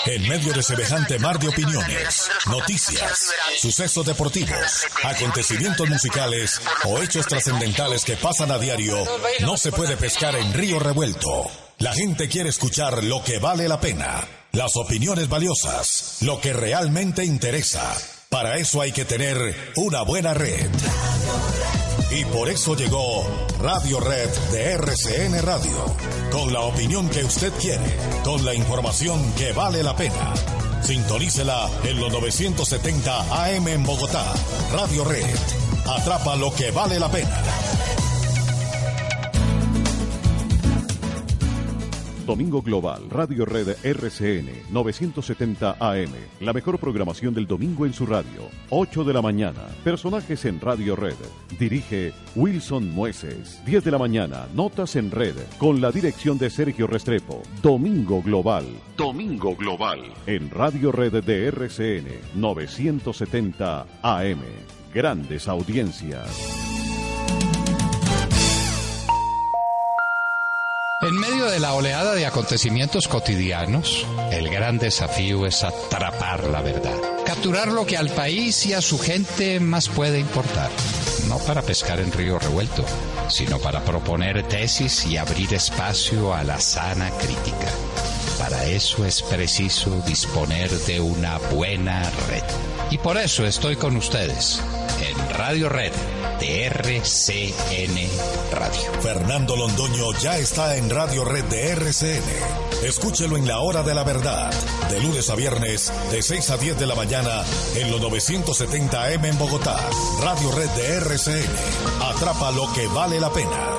En medio de semejante mar de opiniones, noticias, sucesos deportivos, acontecimientos musicales o hechos trascendentales que pasan a diario, no se puede pescar en río revuelto. La gente quiere escuchar lo que vale la pena, las opiniones valiosas, lo que realmente interesa. Para eso hay que tener una buena red. Y por eso llegó Radio Red de RCN Radio. Con la opinión que usted quiere, con la información que vale la pena. Sintonícela en los 970 AM en Bogotá. Radio Red. Atrapa lo que vale la pena. Domingo Global, Radio Red RCN, 970 AM. La mejor programación del domingo en su radio. 8 de la mañana. Personajes en Radio Red. Dirige Wilson Mueces. 10 de la mañana. Notas en Red. Con la dirección de Sergio Restrepo. Domingo Global. Domingo Global. En Radio Red de RCN, 970 AM. Grandes audiencias. En medio de la oleada de acontecimientos cotidianos, el gran desafío es atrapar la verdad. Capturar lo que al país y a su gente más puede importar. No para pescar en río revuelto, sino para proponer tesis y abrir espacio a la sana crítica. Para eso es preciso disponer de una buena red. Y por eso estoy con ustedes en Radio Red de RCN Radio. Fernando Londoño ya está en Radio Red de RCN. Escúchelo en la hora de la verdad, de lunes a viernes, de 6 a 10 de la mañana, en los 970 AM en Bogotá. Radio Red de RCN. Atrapa lo que vale la pena.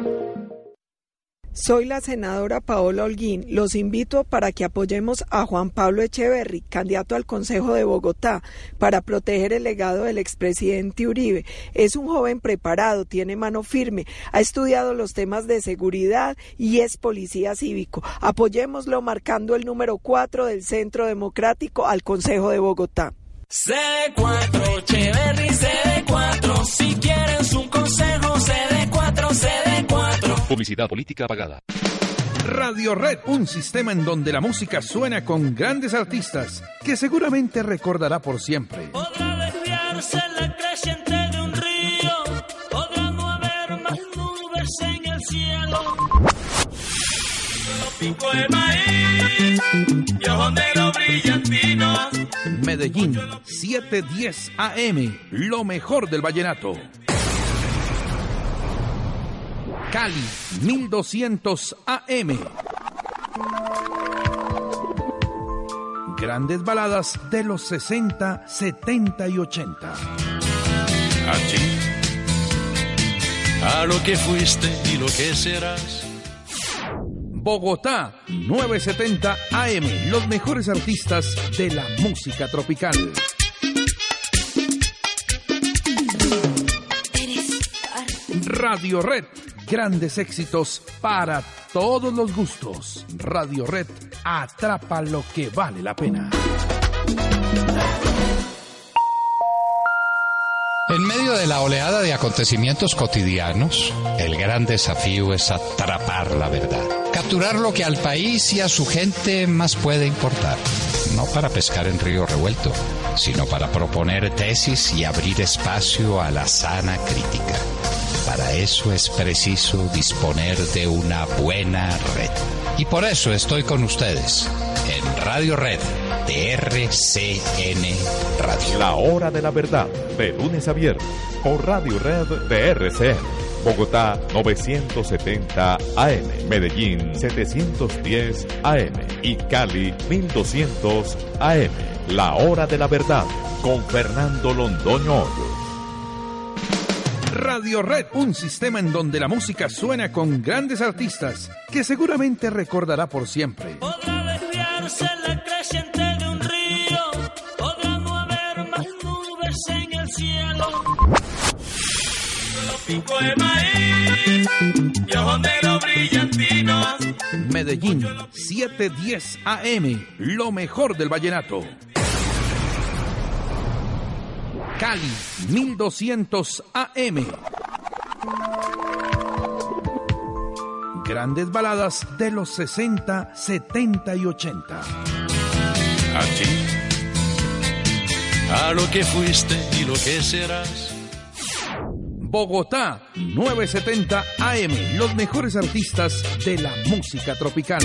Soy la senadora Paola Holguín. Los invito para que apoyemos a Juan Pablo Echeverry, candidato al Consejo de Bogotá, para proteger el legado del expresidente Uribe. Es un joven preparado, tiene mano firme, ha estudiado los temas de seguridad y es policía cívico. Apoyémoslo marcando el número 4 del Centro Democrático al Consejo de Bogotá. CD4, Echeverry, CD4. Si quieres un consejo, CD4, CD4. Publicidad política pagada. Radio Red, un sistema en donde la música suena con grandes artistas que seguramente recordará por siempre. Podrá desviarse la creciente de un río, podrá no haber más nubes en el cielo. Los picos de maíz y ojos negros brillantinos. Medellín, 710 AM, lo mejor del vallenato. Cali, 1200 AM. Grandes baladas de los 60, 70 y 80. A ti, a lo que fuiste y lo que serás. Bogotá, 970 AM, los mejores artistas de la música tropical. Radio Red, grandes éxitos para todos los gustos. Radio Red, atrapa lo que vale la pena. En medio de la oleada de acontecimientos cotidianos, el gran desafío es atrapar la verdad. Capturar lo que al país y a su gente más puede importar. No para pescar en río revuelto, sino para proponer tesis y abrir espacio a la sana crítica. Para eso es preciso disponer de una buena red. Y por eso estoy con ustedes en Radio Red de RCN Radio. La hora de la verdad, de lunes a viernes, por Radio Red de RCN. Bogotá, 970 AM. Medellín, 710 AM. Y Cali, 1200 AM. La hora de la verdad, con Fernando Londoño Hoyos. Radio Red, un sistema en donde la música suena con grandes artistas que seguramente recordará por siempre. Podrá desviarse la creciente de un río, podrá no haber más nubes en el cielo. Los picos de maíz y ojos negros brillantinos. Medellín, 710 AM, lo mejor del vallenato. Cali, 1200 AM. Grandes baladas de los 60, 70 y 80. ti, a lo que fuiste y lo que serás. Bogotá, 970 AM, los mejores artistas de la música tropical.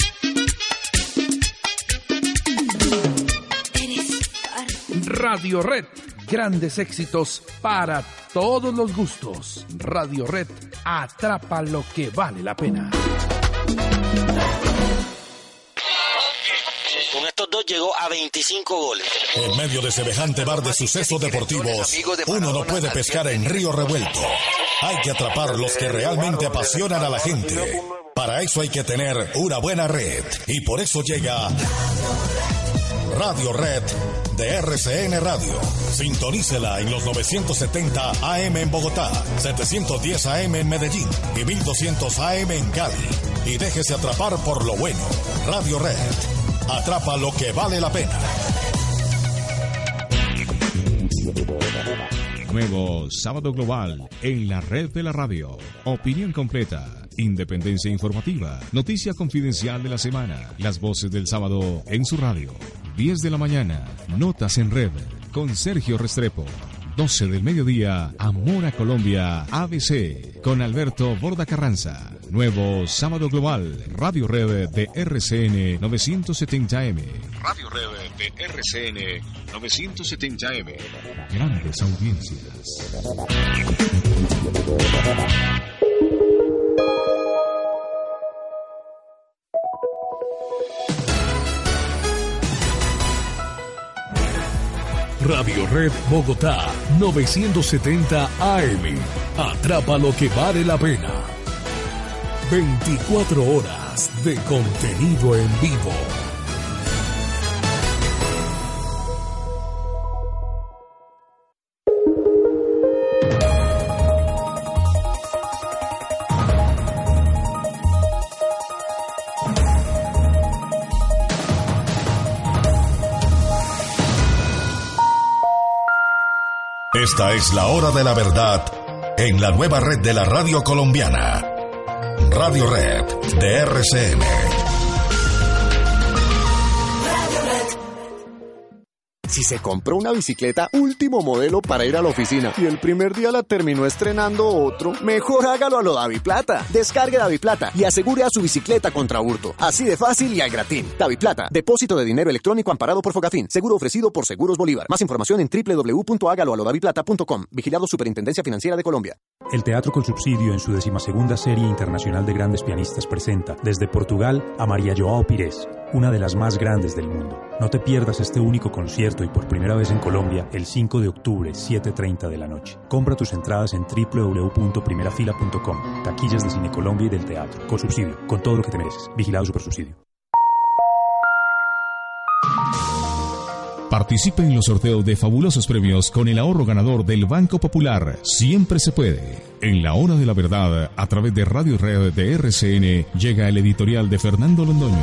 Radio Red, grandes éxitos para todos los gustos. Radio Red, atrapa lo que vale la pena. Con estos dos llegó a 25 goles. En medio de semejante bar de sucesos deportivos, uno no puede pescar en río revuelto. Hay que atrapar los que realmente apasionan a la gente. Para eso hay que tener una buena red. Y por eso llega Radio Red de RCN Radio. Sintonícela en los 970 AM en Bogotá, 710 AM en Medellín y 1200 AM en Cali. Y déjese atrapar por lo bueno. Radio Red. Atrapa lo que vale la pena. Nuevo Sábado Global en la red de la radio. Opinión completa, independencia informativa, noticia confidencial de la semana, las voces del sábado en su radio. 10 de la mañana, Notas en Red, con Sergio Restrepo. 12 del mediodía, Amor a Colombia, ABC, con Alberto Borda Carranza. Nuevo Sábado Global, Radio Red de RCN 970M. Radio Red de RCN 970M. Grandes audiencias. Radio Red Bogotá 970 AM. Atrapa lo que vale la pena. 24 horas de contenido en vivo. Esta es la hora de la verdad en la nueva red de la radio colombiana. Radio Red de RCN. Si se compró una bicicleta último modelo para ir a la oficina y el primer día la terminó estrenando otro, mejor hágalo a lo Daviplata. Descargue Daviplata y asegure a su bicicleta contra hurto. Así de fácil y al gratín. Daviplata, depósito de dinero electrónico amparado por Fogafín. Seguro ofrecido por Seguros Bolívar. Más información en www.hágaloalodaviplata.com. Vigilado Superintendencia Financiera de Colombia. El Teatro con Subsidio, en su 12ª Serie Internacional de Grandes Pianistas, presenta desde Portugal a María João Pires, una de las más grandes del mundo. No te pierdas este único concierto y por primera vez en Colombia el 5 de octubre, 7:30 de la noche. Compra tus entradas en www.primerafila.com. Taquillas de Cine Colombia y del teatro. Con subsidio, con todo lo que te mereces. Vigilado Supersubsidio. Participe en los sorteos de fabulosos premios con el ahorro ganador del Banco Popular. Siempre se puede. En la hora de la verdad, a través de Radio Red de RCN, llega el editorial de Fernando Londoño.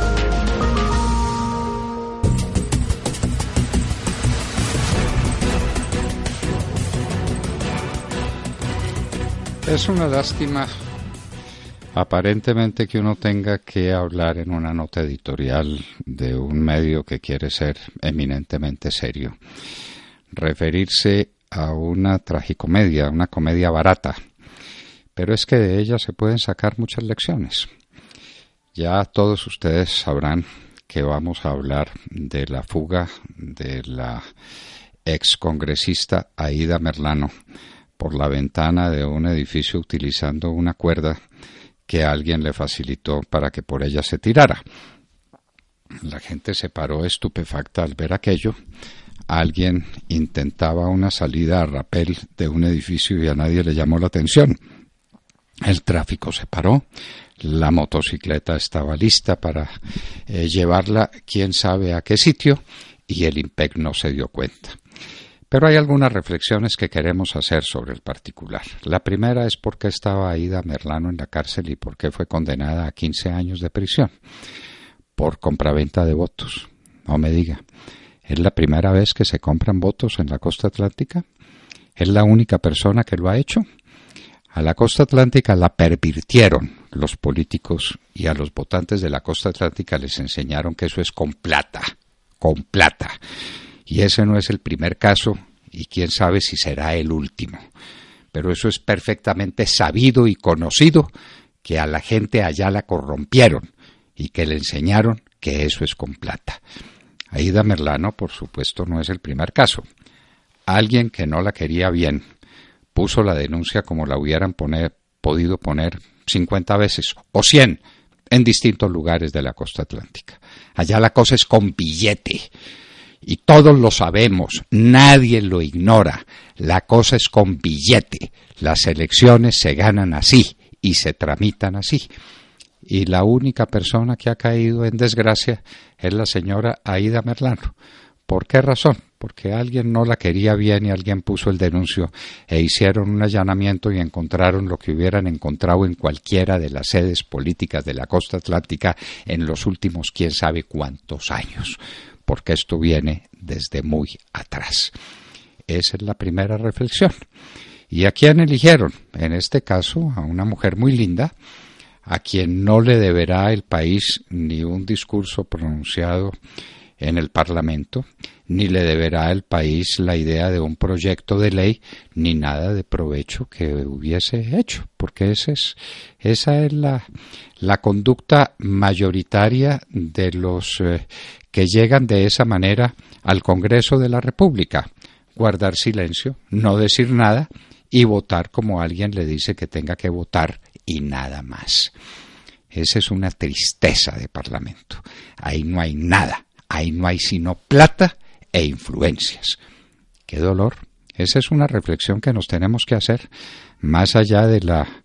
Es una lástima, aparentemente, que uno tenga que hablar en una nota editorial de un medio que quiere ser eminentemente serio. Referirse a una tragicomedia, una comedia barata. Pero es que de ella se pueden sacar muchas lecciones. Ya todos ustedes sabrán que vamos a hablar de la fuga de la excongresista Aída Merlano por la ventana de un edificio utilizando una cuerda que alguien le facilitó para que por ella se tirara. La gente se paró estupefacta al ver aquello. Alguien intentaba una salida a rapel de un edificio y a nadie le llamó la atención. El tráfico se paró, la motocicleta estaba lista para llevarla quién sabe a qué sitio y el IMPEC no se dio cuenta. Pero hay algunas reflexiones que queremos hacer sobre el particular. La primera es por qué estaba Aída Merlano en la cárcel y por qué fue condenada a 15 años de prisión. Por compraventa de votos. No me diga. ¿Es la primera vez que se compran votos en la costa atlántica? ¿Es la única persona que lo ha hecho? A la costa atlántica la pervirtieron los políticos y a los votantes de la costa atlántica les enseñaron que eso es con plata. con plata. Y ese no es el primer caso, y quién sabe si será el último. Pero eso es perfectamente sabido y conocido, que a la gente allá la corrompieron y que le enseñaron que eso es con plata. Aída Merlano, por supuesto, no es el primer caso. Alguien que no la quería bien puso la denuncia como la hubieran podido poner 50 veces o 100 en distintos lugares de la costa atlántica. Allá la cosa es con billete. Y todos lo sabemos, nadie lo ignora. La cosa es con billete. Las elecciones se ganan así y se tramitan así. Y la única persona que ha caído en desgracia es la señora Aída Merlano. ¿Por qué razón? Porque alguien no la quería bien y alguien puso el denuncio e hicieron un allanamiento y encontraron lo que hubieran encontrado en cualquiera de las sedes políticas de la costa atlántica en los últimos quién sabe cuántos años. Porque esto viene desde muy atrás. Esa es la primera reflexión. ¿Y a quién eligieron? En este caso, a una mujer muy linda, a quien no le deberá el país ni un discurso pronunciado en el Parlamento, ni le deberá el país la idea de un proyecto de ley, ni nada de provecho que hubiese hecho, porque esa es la conducta mayoritaria de los que llegan de esa manera al Congreso de la República: guardar silencio, no decir nada y votar como alguien le dice que tenga que votar y nada más. Esa es una tristeza de Parlamento. Ahí no hay nada, ahí no hay sino plata e influencias. ¡Qué dolor! Esa es una reflexión que nos tenemos que hacer, más allá de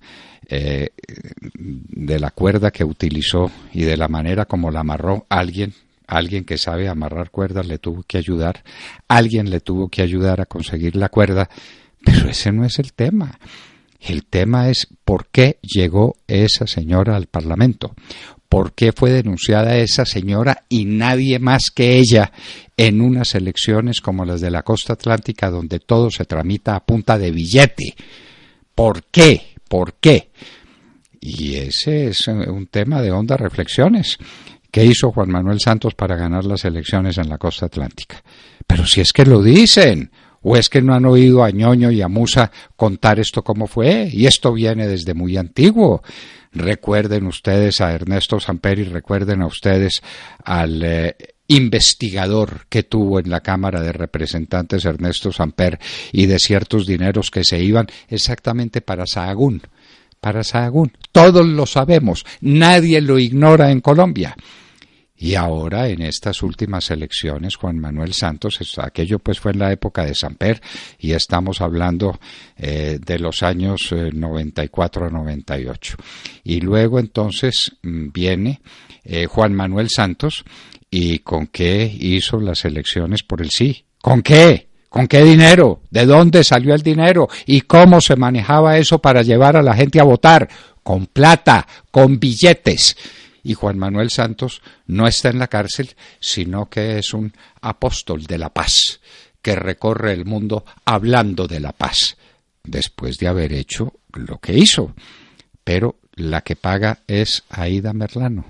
la cuerda que utilizó y de la manera como la amarró alguien que sabe amarrar cuerdas le tuvo que ayudar, alguien le tuvo que ayudar a conseguir la cuerda, pero ese no es el tema. El tema es por qué llegó esa señora al Parlamento, por qué fue denunciada esa señora y nadie más que ella en unas elecciones como las de la costa atlántica donde todo se tramita a punta de billete. ¿Por qué? ¿Por qué? Y ese es un tema de hondas reflexiones. ¿Qué hizo Juan Manuel Santos para ganar las elecciones en la costa atlántica? Pero si es que lo dicen, o es que no han oído a Ñoño y a Musa contar esto cómo fue, y esto viene desde muy antiguo. Recuerden ustedes a Ernesto Samper y recuerden a ustedes al investigador que tuvo en la Cámara de Representantes Ernesto Samper y de ciertos dineros que se iban exactamente para Sahagún. Para Sahagún. Todos lo sabemos, nadie lo ignora en Colombia. Y ahora, en estas últimas elecciones, Juan Manuel Santos, aquello pues fue en la época de Samper, y estamos hablando de los años 94 a 98. Y luego entonces viene Juan Manuel Santos, ¿y con qué hizo las elecciones por el sí? ¿Con qué? ¿Con qué dinero? ¿De dónde salió el dinero? ¿Y cómo se manejaba eso para llevar a la gente a votar? Con plata, con billetes. Y Juan Manuel Santos no está en la cárcel, sino que es un apóstol de la paz, que recorre el mundo hablando de la paz, después de haber hecho lo que hizo. Pero la que paga es Aída Merlano.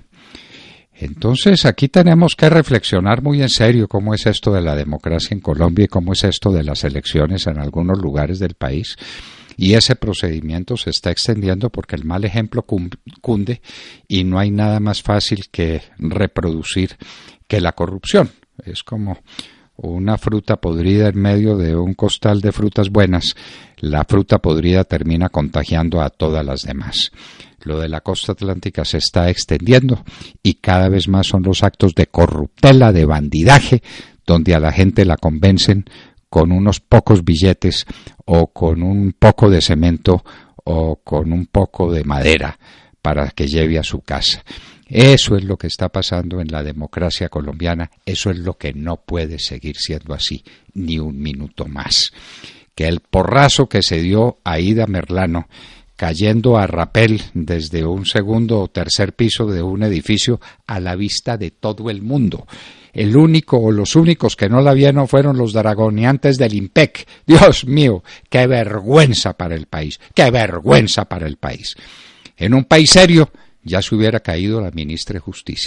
Entonces aquí tenemos que reflexionar muy en serio cómo es esto de la democracia en Colombia y cómo es esto de las elecciones en algunos lugares del país. Y ese procedimiento se está extendiendo porque el mal ejemplo cunde y no hay nada más fácil que reproducir que la corrupción. Es como una fruta podrida en medio de un costal de frutas buenas. La fruta podrida termina contagiando a todas las demás. Lo de la costa atlántica se está extendiendo y cada vez más son los actos de corruptela, de bandidaje, donde a la gente la convencen con unos pocos billetes o con un poco de cemento o con un poco de madera para que lleve a su casa. Eso es lo que está pasando en la democracia colombiana, eso es lo que no puede seguir siendo así ni un minuto más. Que el porrazo que se dio a Aída Merlano cayendo a rapel desde un segundo o tercer piso de un edificio a la vista de todo el mundo. El único o los únicos que no la vieron fueron los dragoneantes del IMPEC. Dios mío, qué vergüenza para el país, qué vergüenza para el país. En un país serio ya se hubiera caído la ministra de Justicia.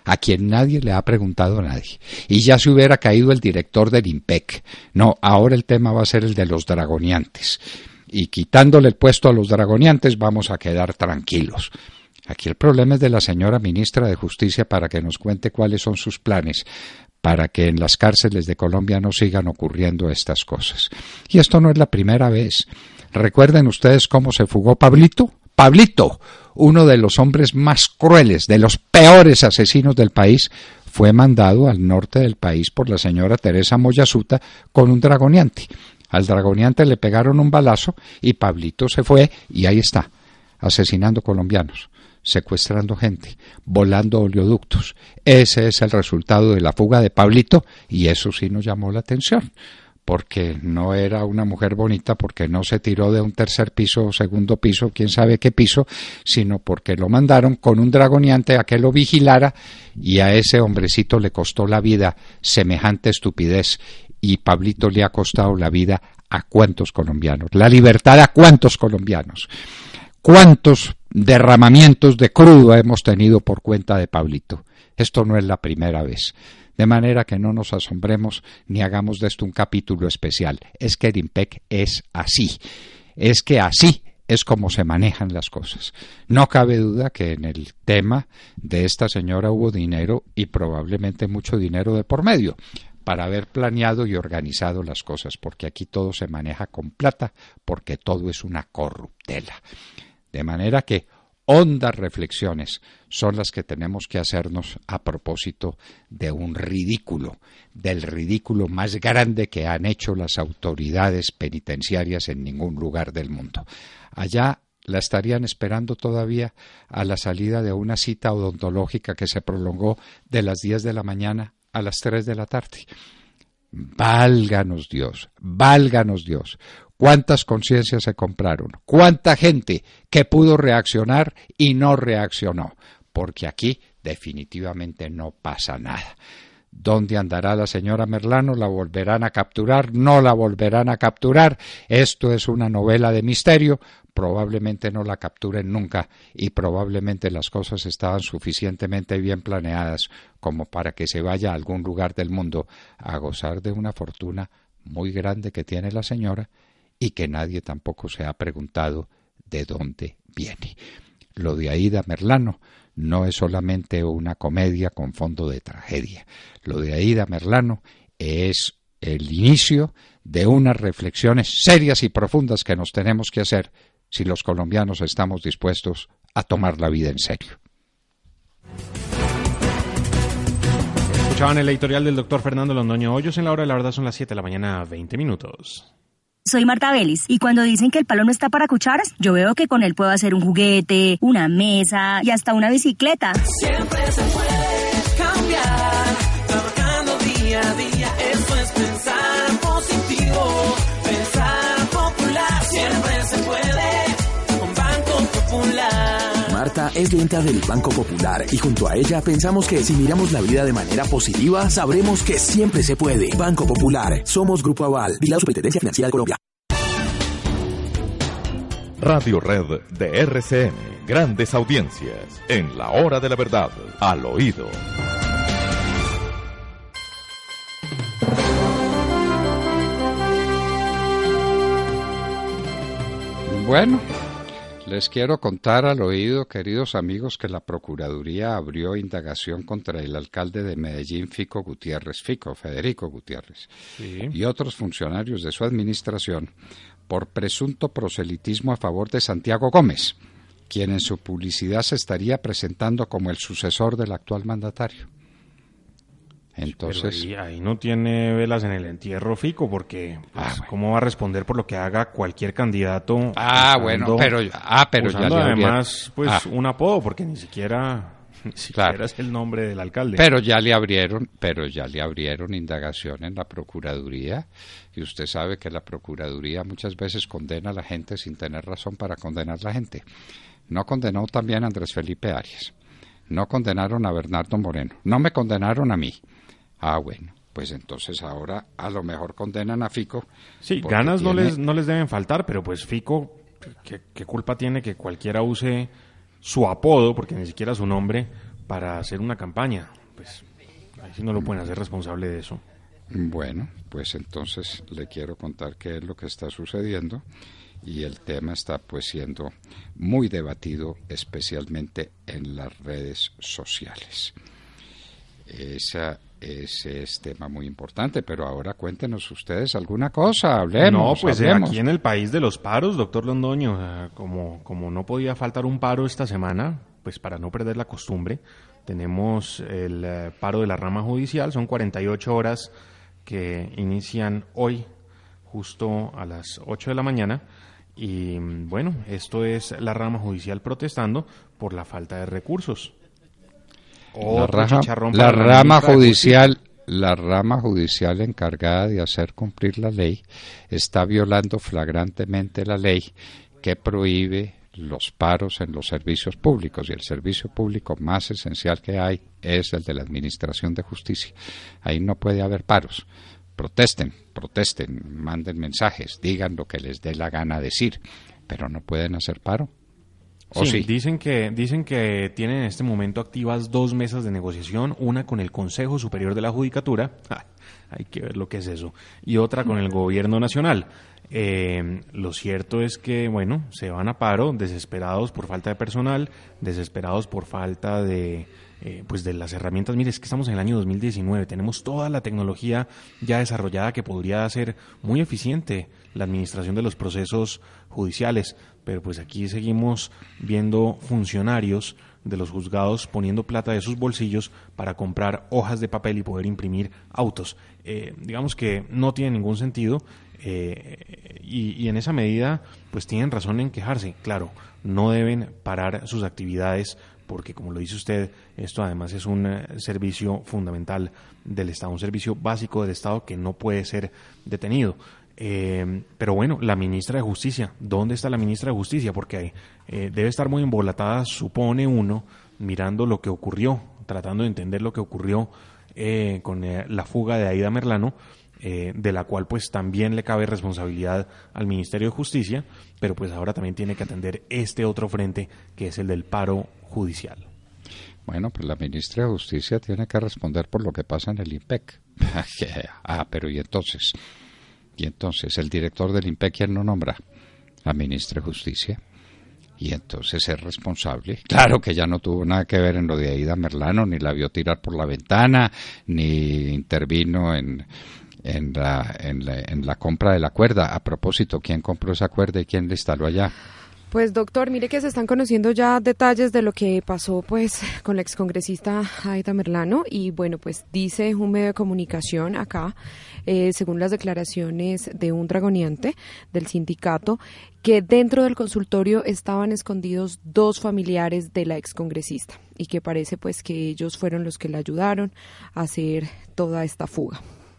a quien nadie le ha preguntado a nadie. Y ya se hubiera caído el director del IMPEC. No, ahora el tema va a ser el de los dragoniantes. Y quitándole el puesto a los dragoniantes vamos a quedar tranquilos. Aquí el problema es de la señora ministra de Justicia para que nos cuente cuáles son sus planes para que en las cárceles de Colombia no sigan ocurriendo estas cosas. Y esto no es la primera vez. ¿Recuerden ustedes cómo se fugó Pablito? Pablito, uno de los hombres más crueles, de los peores asesinos del país, fue mandado al norte del país por la señora Teresa Moyasuta con un dragoniante. Al dragoniante le pegaron un balazo y Pablito se fue y ahí está, asesinando colombianos, secuestrando gente, volando oleoductos. Ese es el resultado de la fuga de Pablito y eso sí nos llamó la atención. Porque no era una mujer bonita, porque no se tiró de un tercer piso o segundo piso, quién sabe qué piso, sino porque lo mandaron con un dragoniante a que lo vigilara y a ese hombrecito le costó la vida semejante estupidez y Pablito le ha costado la vida a cuántos colombianos, la libertad a cuántos colombianos, cuántos derramamientos de crudo hemos tenido por cuenta de Pablito. Esto no es la primera vez. De manera que no nos asombremos ni hagamos de esto un capítulo especial. Es que el IMPEC es así. Es que así es como se manejan las cosas. No cabe duda que en el tema de esta señora hubo dinero y probablemente mucho dinero de por medio para haber planeado y organizado las cosas, porque aquí todo se maneja con plata, porque todo es una corruptela. De manera que hondas reflexiones son las que tenemos que hacernos a propósito de un ridículo, del ridículo más grande que han hecho las autoridades penitenciarias en ningún lugar del mundo. Allá la estarían esperando todavía a la salida de una cita odontológica que se prolongó de las 10 de la mañana a las 3 de la tarde. Válganos Dios, válganos Dios. ¿Cuántas conciencias se compraron? ¿Cuánta gente que pudo reaccionar y no reaccionó? Porque aquí definitivamente no pasa nada. ¿Dónde andará la señora Merlano? ¿La volverán a capturar? ¿No la volverán a capturar? Esto es una novela de misterio. Probablemente no la capturen nunca y probablemente las cosas estaban suficientemente bien planeadas como para que se vaya a algún lugar del mundo a gozar de una fortuna muy grande que tiene la señora y que nadie tampoco se ha preguntado de dónde viene. Lo de Aída Merlano no es solamente una comedia con fondo de tragedia. Lo de Aída Merlano es el inicio de unas reflexiones serias y profundas que nos tenemos que hacer si los colombianos estamos dispuestos a tomar la vida en serio. Escuchaban el editorial del doctor Fernando Londoño Hoyos. En la hora de la verdad son las 7 de la mañana, 20 minutos. Soy Marta Vélez, y cuando dicen que el palo no está para cucharas, yo veo que con él puedo hacer un juguete, una mesa y hasta una bicicleta. Siempre se puede cambiar, trabajando día a día, eso es pensar positivo, pensar popular, siempre se puede, con Banco Popular. Marta es clienta del Banco Popular y junto a ella pensamos que si miramos la vida de manera positiva, sabremos que siempre se puede. Banco Popular, somos Grupo Aval, vigilado Superintendencia Financiera de Colombia. Radio Red de RCN, grandes audiencias, en la hora de la verdad, al oído. Bueno, les quiero contar al oído, queridos amigos, que la Procuraduría abrió indagación contra el alcalde de Medellín, Federico Gutiérrez, sí, y otros funcionarios de su administración por presunto proselitismo a favor de Santiago Gómez, quien en su publicidad se estaría presentando como el sucesor del actual mandatario. Entonces, pero ahí no tiene velas en el entierro Fico, porque pues, bueno, ¿cómo va a responder por lo que haga cualquier candidato? Pero ya le además pues un apodo, porque ni siquiera claro, es el nombre del alcalde. Pero ya le abrieron indagación en la Procuraduría, y usted sabe que la Procuraduría muchas veces condena a la gente sin tener razón para condenar a la gente. No condenó también a Andrés Felipe Arias, no condenaron a Bernardo Moreno, no me condenaron a mí. Bueno, pues entonces ahora a lo mejor condenan a Fico. Sí, ganas no les deben faltar, pero pues Fico, ¿qué culpa tiene que cualquiera use su apodo, porque ni siquiera su nombre, para hacer una campaña. Pues ahí sí no lo pueden hacer responsable de eso. Bueno, pues entonces le quiero contar qué es lo que está sucediendo, y el tema está pues siendo muy debatido, especialmente en las redes sociales. Ese es tema muy importante, pero ahora cuéntenos ustedes alguna cosa, hablemos. No, pues hablemos. aquí en el país de los paros, doctor Londoño, como no podía faltar un paro esta semana, pues para no perder la costumbre, tenemos el paro de la rama judicial. Son 48 horas que inician hoy justo a las 8 de la mañana, y bueno, esto es la rama judicial protestando por la falta de recursos. La rama judicial encargada de hacer cumplir la ley está violando flagrantemente la ley que prohíbe los paros en los servicios públicos, y el servicio público más esencial que hay es el de la Administración de Justicia. Ahí no puede haber paros. Protesten, manden mensajes, digan lo que les dé la gana decir, pero no pueden hacer paro. Sí, dicen que tienen en este momento activas 2 mesas de negociación, una con el Consejo Superior de la Judicatura, hay que ver lo que es eso, y otra con el Gobierno Nacional. Lo cierto es que, bueno, se van a paro, desesperados por falta de personal, desesperados por falta de las herramientas. Mire, es que estamos en el año 2019, tenemos toda la tecnología ya desarrollada que podría hacer muy eficiente la administración de los procesos judiciales, pero pues aquí seguimos viendo funcionarios de los juzgados poniendo plata de sus bolsillos para comprar hojas de papel y poder imprimir autos. Digamos que no tiene ningún sentido, y en esa medida pues tienen razón en quejarse. Claro, no deben parar sus actividades porque, como lo dice usted, esto además es un servicio fundamental del Estado, un servicio básico del Estado que no puede ser detenido. Pero bueno, la ministra de Justicia, ¿dónde está la ministra de Justicia? Porque debe estar muy embolatada, supone uno, mirando lo que ocurrió, tratando de entender lo que ocurrió con la fuga de Aida Merlano, de la cual pues también le cabe responsabilidad al Ministerio de Justicia, pero pues ahora también tiene que atender este otro frente, que es el del paro judicial. Bueno, pues la ministra de Justicia tiene que responder por lo que pasa en el IMPEC. Pero ¿y entonces? Y entonces, ¿el director del IMPEC quién lo nombra? La ministra de Justicia. Y entonces es responsable. Claro que ya no tuvo nada que ver en lo de Aida Merlano, ni la vio tirar por la ventana, ni intervino en la compra de la cuerda. A propósito, ¿quién compró esa cuerda y quién la instaló allá? Pues doctor, mire que se están conociendo ya detalles de lo que pasó pues con la excongresista Aida Merlano, y bueno, pues dice un medio de comunicación acá, según las declaraciones de un dragoniante del sindicato, que dentro del consultorio estaban escondidos 2 familiares de la excongresista y que parece pues que ellos fueron los que la ayudaron a hacer toda esta fuga.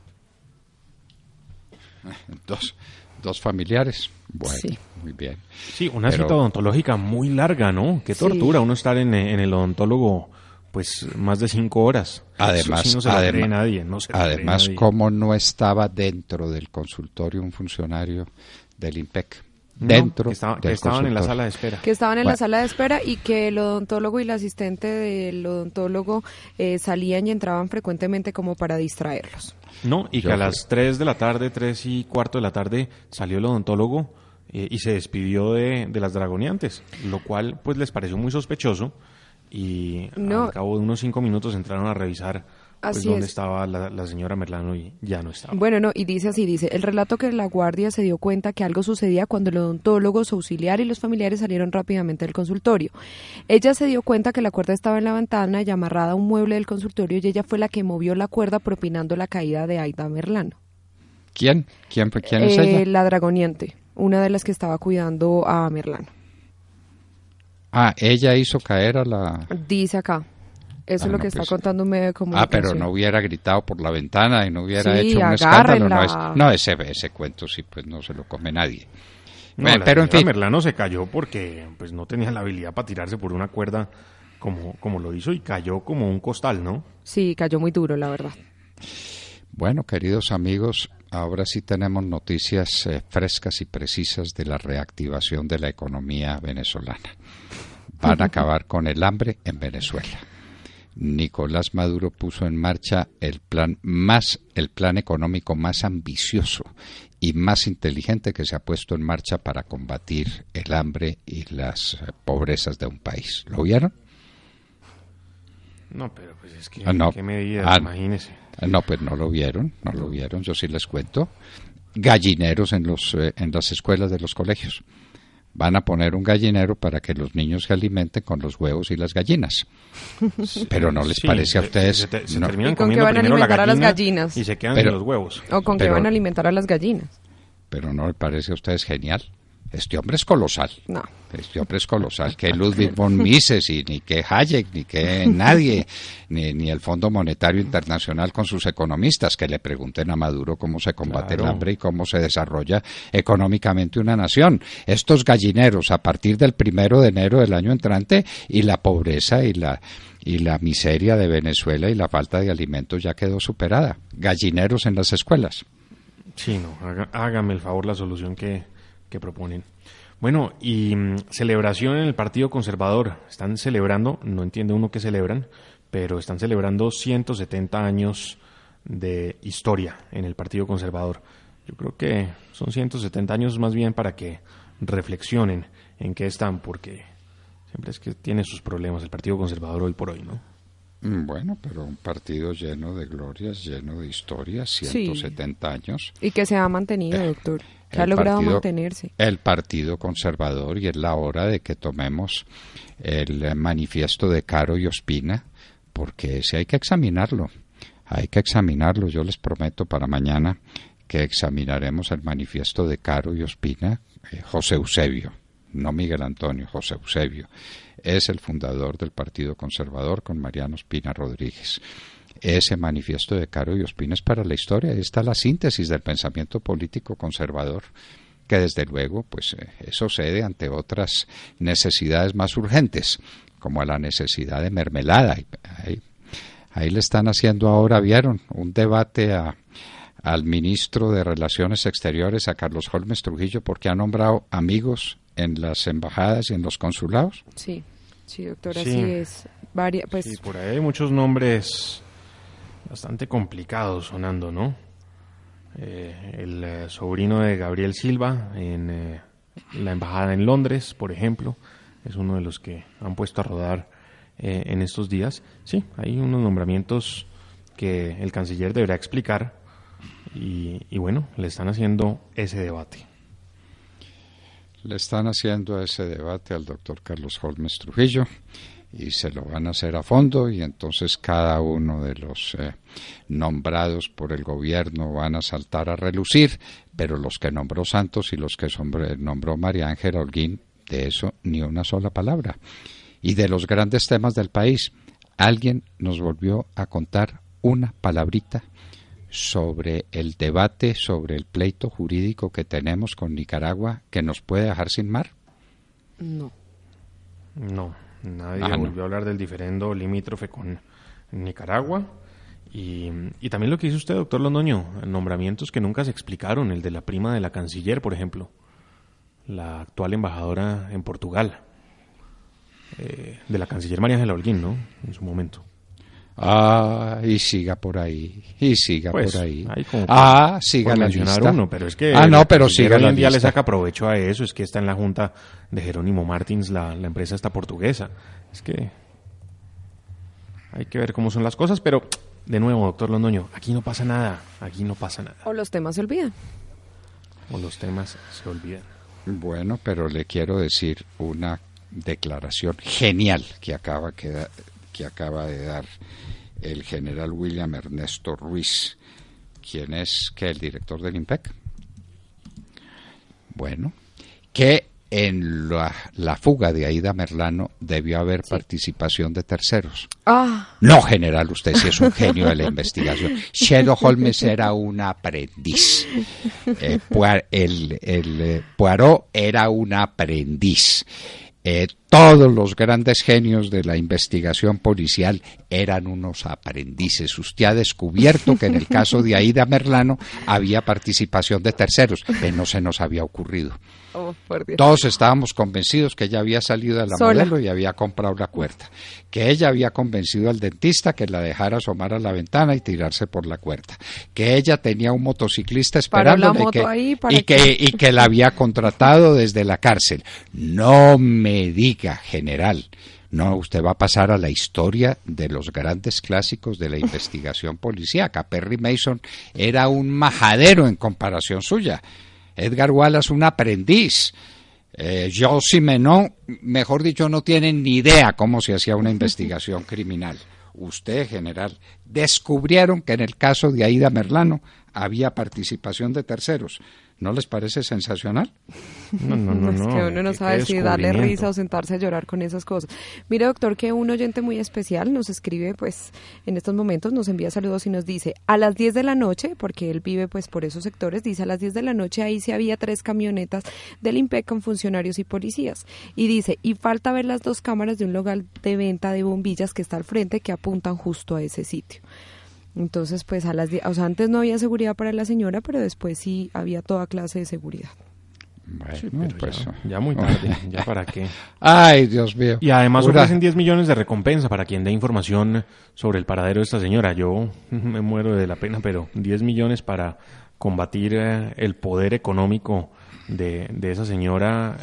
Dos familiares. Bueno, sí. Muy bien. Sí, una cita odontológica muy larga, ¿no? Qué tortura uno estar en el odontólogo pues más de 5 horas. Además, sí no se lo cree nadie, no se lo cree nadie. ¿Cómo no estaba dentro del consultorio un funcionario del IMPEC? Estaban en la sala de espera. Que estaban en la sala de espera, y que el odontólogo y el asistente del odontólogo salían y entraban frecuentemente como para distraerlos. No, y que a las 3 de la tarde, 3:15 de la tarde, salió el odontólogo y se despidió de las dragoneantes, lo cual pues les pareció muy sospechoso, y al cabo de unos 5 minutos entraron a revisar pues dónde estaba la señora Merlano, y ya no estaba. Bueno, y dice el relato que la guardia se dio cuenta que algo sucedía cuando el odontólogo, su auxiliar y los familiares salieron rápidamente del consultorio. Ella se dio cuenta que la cuerda estaba en la ventana y amarrada a un mueble del consultorio, y ella fue la que movió la cuerda propinando la caída de Aida Merlano. ¿Quién es ella? La dragoniante, una de las que estaba cuidando a Merlano. Ella hizo caer a la... Dice acá. Eso es lo que está contando un medio de comunicación. Pero no hubiera gritado por la ventana y no hubiera hecho un escándalo. No, ese cuento sí, pues no se lo come nadie. Pero en fin, Merlano se cayó porque pues no tenía la habilidad para tirarse por una cuerda como lo hizo, y cayó como un costal, ¿no? Sí, cayó muy duro, la verdad. Bueno, queridos amigos, ahora sí tenemos noticias frescas y precisas de la reactivación de la economía venezolana. Van a acabar con el hambre en Venezuela. Nicolás Maduro puso en marcha el plan económico más ambicioso y más inteligente que se ha puesto en marcha para combatir el hambre y las pobrezas de un país. ¿Lo vieron? No, pero pues es que no. ¿qué medidas? Imagínese. No, pues no lo vieron, yo sí les cuento. Gallineros en las escuelas de los colegios. Van a poner un gallinero para que los niños se alimenten con los huevos y las gallinas. Pero ¿no les parece a ustedes? Se no, terminan ¿con qué comiendo van a primero la alimentar a las gallina gallinas? y se quedan sin los huevos. ¿O con qué van a alimentar a las gallinas? Pero ¿no les parece a ustedes genial? Este hombre es colosal. No. Este hombre es colosal. Que Ludwig von Mises y ni que Hayek, ni que nadie, ni el Fondo Monetario Internacional con sus economistas, que le pregunten a Maduro cómo se combate el hambre y cómo se desarrolla económicamente una nación. Estos gallineros, a partir del 1 de enero del año entrante, y la pobreza y la miseria de Venezuela y la falta de alimentos ya quedó superada. Gallineros en las escuelas. Sí, no, hágame el favor la solución que proponen. Bueno, y celebración en el Partido Conservador. Están celebrando, no entiende uno qué celebran, pero están celebrando 170 años de historia en el Partido Conservador. Yo creo que son 170 años más bien para que reflexionen en qué están, porque siempre es que tiene sus problemas el Partido Conservador hoy por hoy, ¿no? Bueno, pero un partido lleno de glorias, lleno de historias, 170 años. Y que se ha mantenido, doctor. Que ha logrado mantenerse. El Partido Conservador, y es la hora de que tomemos el manifiesto de Caro y Ospina, porque ese hay que examinarlo. Hay que examinarlo. Yo les prometo para mañana que examinaremos el manifiesto de Caro y Ospina. José Eusebio, no Miguel Antonio, José Eusebio, es el fundador del Partido Conservador con Mariano Ospina Rodríguez. Ese manifiesto de Caro y Ospina es para la historia. Ahí está la síntesis del pensamiento político conservador, que desde luego pues eso cede ante otras necesidades más urgentes, como a la necesidad de mermelada. Ahí le están haciendo ahora, vieron, un debate al ministro de Relaciones Exteriores, a Carlos Holmes Trujillo, porque ha nombrado amigos en las embajadas y en los consulados. Sí, doctor, así es. Sí, por ahí hay muchos nombres bastante complicados sonando, ¿no? El sobrino de Gabriel Silva en la embajada en Londres, por ejemplo, es uno de los que han puesto a rodar en estos días. Sí, hay unos nombramientos que el canciller deberá explicar y bueno, le están haciendo ese debate. Le están haciendo ese debate al doctor Carlos Holmes Trujillo y se lo van a hacer a fondo, y entonces cada uno de los nombrados por el gobierno van a saltar a relucir, pero los que nombró Santos y los que nombró María Ángela Holguín, de eso ni una sola palabra. Y de los grandes temas del país, alguien nos volvió a contar una palabrita sobre el debate, sobre el pleito jurídico que tenemos con Nicaragua, que nos puede dejar sin mar. No, nadie volvió a hablar del diferendo limítrofe con Nicaragua. Y también lo que dice usted, doctor Londoño, nombramientos que nunca se explicaron, el de la prima de la canciller, por ejemplo, la actual embajadora en Portugal, de la canciller María Ángela Holguín, ¿no?, en su momento. Y siga por ahí, por ahí. Siga la lista. Uno, pero es que pero siga hoy la en día lista. le saca provecho a eso, es que está en la junta de Jerónimo Martins, la empresa esta portuguesa. Es que hay que ver cómo son las cosas, pero de nuevo, doctor Londoño, aquí no pasa nada. O los temas se olvidan. Bueno, pero le quiero decir una declaración genial que acaba de dar el general William Ernesto Ruiz, quien es el director del IMPEC. Bueno, que en la fuga de Aida Merlano debió haber participación de terceros. No, general, usted sí es un genio de la investigación. Shadow Holmes era un aprendiz. Poirot era un aprendiz. todos los grandes genios de la investigación policial eran unos aprendices. Usted ha descubierto que en el caso de Aída Merlano había participación de terceros, que no se nos había ocurrido. Oh, por Dios. Todos estábamos convencidos que ella había salido de la modelo y había comprado la cuerda, que ella había convencido al dentista que la dejara asomar a la ventana y tirarse por la cuerda, que ella tenía un motociclista esperándola y que la había contratado desde la cárcel. No me diga, general. No, usted va a pasar a la historia de los grandes clásicos de la investigación policíaca. Perry Mason era un majadero en comparación suya. Edgar Wallace, un aprendiz. Jules Simenon, mejor dicho, no tienen ni idea cómo se hacía una investigación criminal. Usted, general, descubrieron que en el caso de Aída Merlano había participación de terceros. ¿No les parece sensacional? No. Es que uno no sabe si darle risa o sentarse a llorar con esas cosas. Mire, doctor, que un oyente muy especial nos escribe, pues, en estos momentos, nos envía saludos y nos dice, a las 10 de la noche, porque él vive, pues, por esos sectores, dice, a las 10 de la noche ahí sí había 3 camionetas del IMPEC con funcionarios y policías. Y dice, y falta ver las 2 cámaras de un local de venta de bombillas que está al frente que apuntan justo a ese sitio. Entonces, pues antes no había seguridad para la señora, pero después sí había toda clase de seguridad. Bueno, sí, pero pues ya muy tarde, ya para qué. Ay, Dios mío. Y además ofrecen 10 millones de recompensa para quien dé información sobre el paradero de esta señora. Yo me muero de la pena, pero 10 millones para combatir el poder económico de esa señora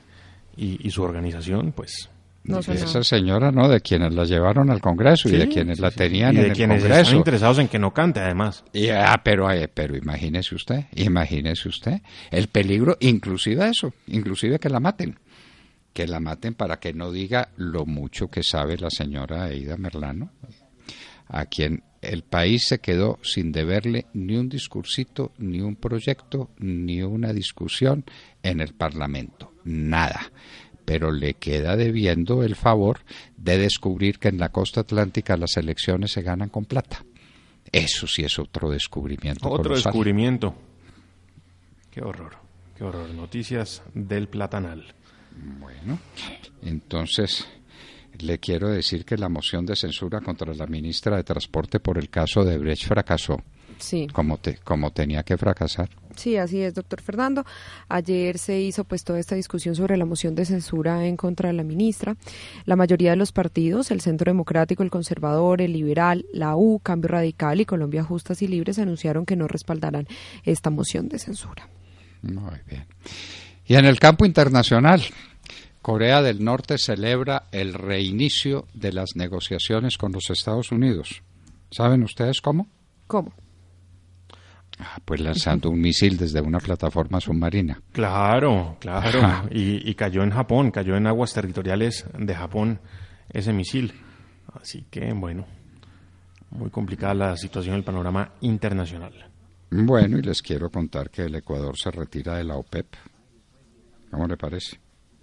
y su organización, pues... No de esa señora, ¿no? De quienes la llevaron al Congreso y de quienes la tenían en el Congreso. Y de quienes están interesados en que no cante, además. Pero imagínese usted, el peligro, inclusive que la maten para que no diga lo mucho que sabe la señora Aída Merlano, a quien el país se quedó sin deberle ni un discursito, ni un proyecto, ni una discusión en el Parlamento, nada. Pero le queda debiendo el favor de descubrir que en la costa atlántica las elecciones se ganan con plata. Eso sí es otro descubrimiento. Otro colosal. Descubrimiento. Qué horror. Noticias del platanal. Bueno, entonces le quiero decir que la moción de censura contra la ministra de Transporte por el caso de Brecht fracasó. Sí. Como tenía que fracasar. Sí, así es, doctor Fernando. Ayer se hizo pues toda esta discusión sobre la moción de censura en contra de la ministra. La mayoría de los partidos, el Centro Democrático, el Conservador, el Liberal, la U, Cambio Radical y Colombia Justas y Libres anunciaron que no respaldarán esta moción de censura. Muy bien. Y en el campo internacional, Corea del Norte celebra el reinicio de las negociaciones con los Estados Unidos. ¿Saben ustedes cómo? ¿Cómo? Pues lanzando un misil desde una plataforma submarina. Claro. Y cayó en Japón, cayó en aguas territoriales de Japón ese misil. Así que, bueno, muy complicada la situación en el panorama internacional. Bueno, y les quiero contar que el Ecuador se retira de la OPEP. ¿Cómo le parece?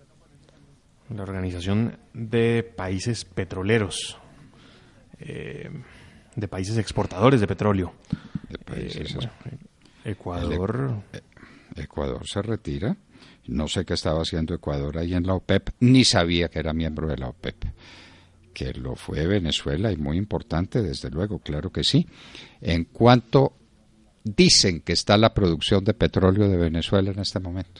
La Organización de Países Petroleros, de países exportadores de petróleo. Ecuador. Ecuador se retira. No sé qué estaba haciendo Ecuador ahí en la OPEP, ni sabía que era miembro de la OPEP. Que lo fue Venezuela y muy importante, desde luego, claro que sí. En cuanto dicen que está la producción de petróleo de Venezuela en este momento.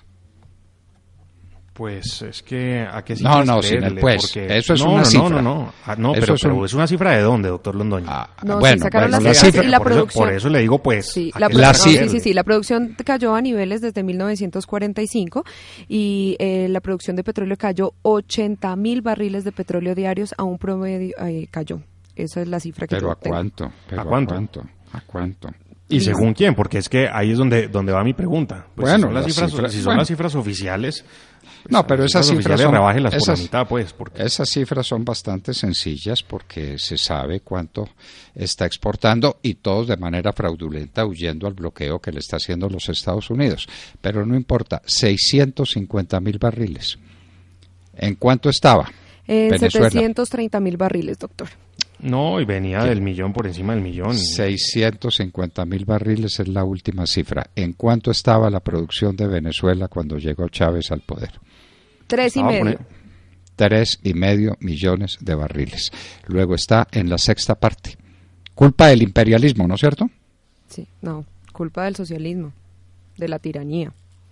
Pues es que ¿a qué cifras No, sin el pues. Porque... Eso es una cifra. Pero ¿es una cifra de dónde, doctor Londoño? Sacaron la cifra y la producción. Por eso le digo, pues. Sí, la producción cayó a niveles desde 1945 y la producción de petróleo cayó 80,000 barriles de petróleo diarios a un promedio cayó. Esa es la cifra que yo tengo. ¿A cuánto? ¿Y según quién? Porque es que ahí es donde va mi pregunta. Pues bueno, si son las cifras oficiales... No, pero esas cifras son, rebajenlas por la mitad, pues. Esas cifras son bastante sencillas porque se sabe cuánto está exportando y todos de manera fraudulenta huyendo al bloqueo que le está haciendo los Estados Unidos. Pero no importa, 650,000 barriles. ¿En cuánto estaba? En 730,000 barriles, doctor. No, y venía del millón, por encima del millón. 650,000 barriles es la última cifra. ¿En cuánto estaba la producción de Venezuela cuando llegó Chávez al poder? 3,5. 3,5 millones de barriles. Luego está en la sexta parte. Culpa del imperialismo, ¿no es cierto? Sí, no, culpa del socialismo, de la tiranía.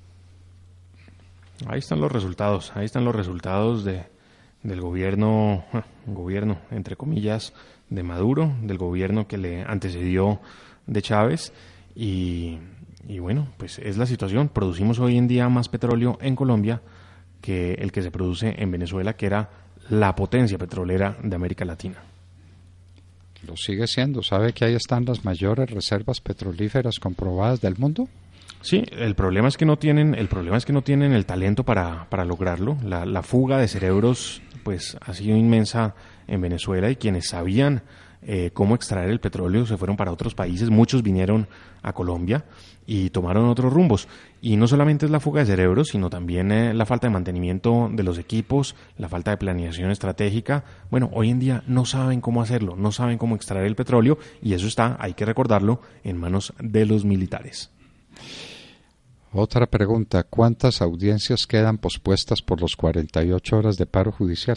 Ahí están los resultados del gobierno, entre comillas, de Maduro, del gobierno que le antecedió de Chávez, y bueno, pues es la situación. Producimos hoy en día más petróleo en Colombia que el que se produce en Venezuela, que era la potencia petrolera de América Latina. Lo sigue siendo. ¿Sabe que ahí están las mayores reservas petrolíferas comprobadas del mundo? Sí, el problema es que no tienen el talento para lograrlo. La fuga de cerebros pues ha sido inmensa en Venezuela, y quienes sabían cómo extraer el petróleo se fueron para otros países. Muchos vinieron a Colombia y tomaron otros rumbos. Y no solamente es la fuga de cerebros, sino también la falta de mantenimiento de los equipos, la falta de planeación estratégica. Bueno, hoy en día no saben cómo hacerlo, no saben cómo extraer el petróleo, y eso está, hay que recordarlo, en manos de los militares. Otra pregunta, ¿cuántas audiencias quedan pospuestas por los 48 horas de paro judicial?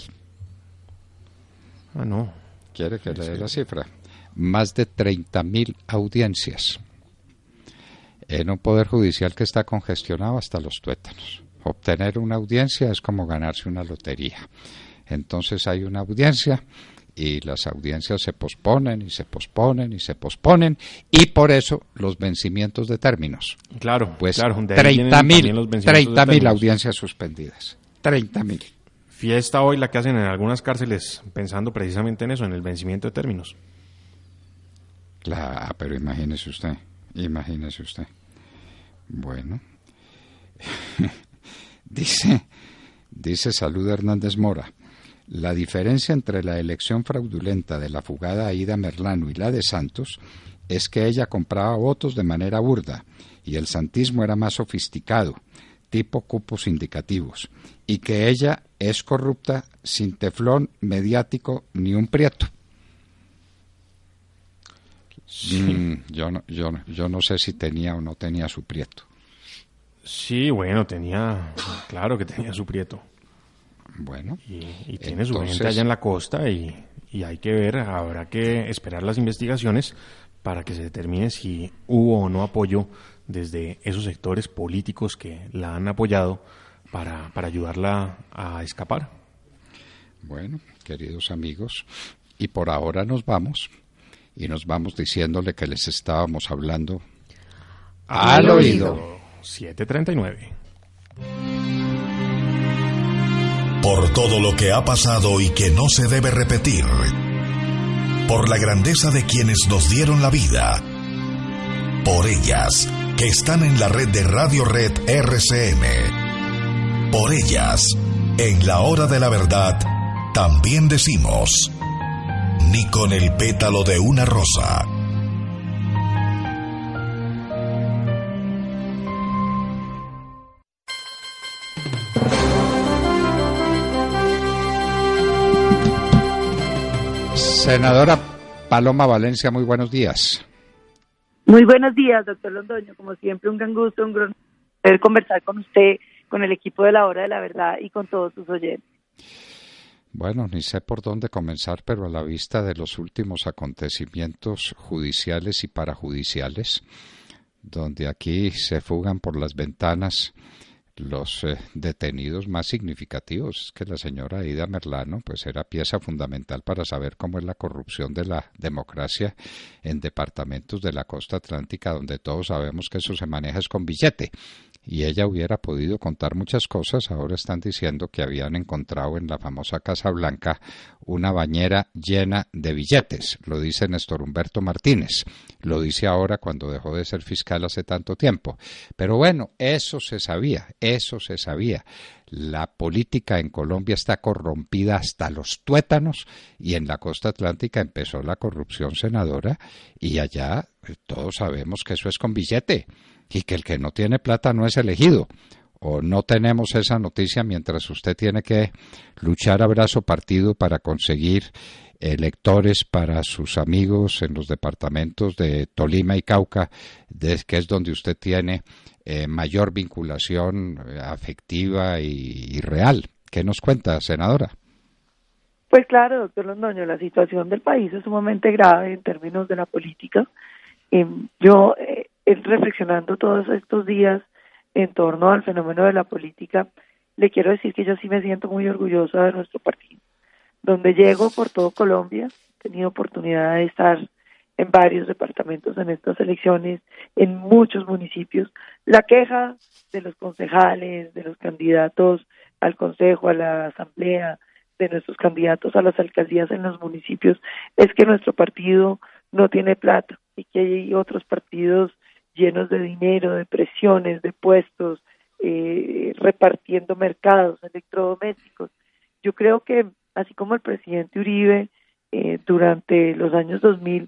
No. ¿Quiere que le dé la cifra? Más de 30.000 audiencias en un poder judicial que está congestionado hasta los tuétanos. Obtener una audiencia es como ganarse una lotería. Entonces hay una audiencia y las audiencias se posponen y se posponen y se posponen, y por eso los vencimientos de términos. Claro, pues claro, 30.000 audiencias suspendidas. 30.000. Fiesta hoy la que hacen en algunas cárceles pensando precisamente en eso, en el vencimiento de términos. Claro, pero imagínese usted. Bueno. Dice Salud Hernández Mora. La diferencia entre la elección fraudulenta de la fugada Aida Merlano y la de Santos es que ella compraba votos de manera burda y el santismo era más sofisticado, tipo cupos indicativos, y que ella es corrupta sin teflón mediático ni un prieto. Sí. Yo no sé si tenía o no tenía su prieto. Sí, bueno, claro que tenía su prieto. Bueno, y tiene su gente allá en la costa, y hay que ver, habrá que esperar las investigaciones para que se determine si hubo o no apoyo desde esos sectores políticos que la han apoyado para ayudarla a escapar. Bueno, queridos amigos, y por ahora nos vamos diciéndole que les estábamos hablando al oído. 7:39. Por todo lo que ha pasado y que no se debe repetir. Por la grandeza de quienes nos dieron la vida. Por ellas, que están en la red de Radio Red RCN. Por ellas, en la hora de la verdad, también decimos, ni con el pétalo de una rosa. Senadora Paloma Valencia, muy buenos días. Muy buenos días, doctor Londoño. Como siempre, un gran gusto, un gran poder conversar con usted, con el equipo de la Hora de la Verdad y con todos sus oyentes. Bueno, ni sé por dónde comenzar, pero a la vista de los últimos acontecimientos judiciales y parajudiciales, donde aquí se fugan por las ventanas los detenidos más significativos, es que la señora Aida Merlano pues era pieza fundamental para saber cómo es la corrupción de la democracia en departamentos de la costa atlántica, donde todos sabemos que eso se maneja es con billete, y ella hubiera podido contar muchas cosas. Ahora están diciendo que habían encontrado en la famosa Casa Blanca una bañera llena de billetes, lo dice Néstor Humberto Martínez, lo dice ahora cuando dejó de ser fiscal hace tanto tiempo, pero bueno, eso se sabía. La política en Colombia está corrompida hasta los tuétanos, y en la costa atlántica empezó la corrupción, senadora, y allá todos sabemos que eso es con billete y que el que no tiene plata no es elegido. O no tenemos esa noticia mientras usted tiene que luchar a brazo partido para conseguir electores para sus amigos en los departamentos de Tolima y Cauca, que es donde usted tiene mayor vinculación afectiva y real, ¿Qué nos cuenta, senadora? Pues claro, doctor Londoño, la situación del país es sumamente grave en términos de la política. Yo, reflexionando todos estos días en torno al fenómeno de la política, le quiero decir que yo sí me siento muy orgullosa de nuestro partido. Donde llego por todo Colombia, he tenido oportunidad de estar en varios departamentos en estas elecciones, en muchos municipios. La queja de los concejales, de los candidatos al consejo, a la asamblea, de nuestros candidatos a las alcaldías en los municipios, es que nuestro partido no tiene plata y que hay otros partidos llenos de dinero, de presiones, de puestos, repartiendo mercados, electrodomésticos. Yo creo que así como el presidente Uribe durante los años 2000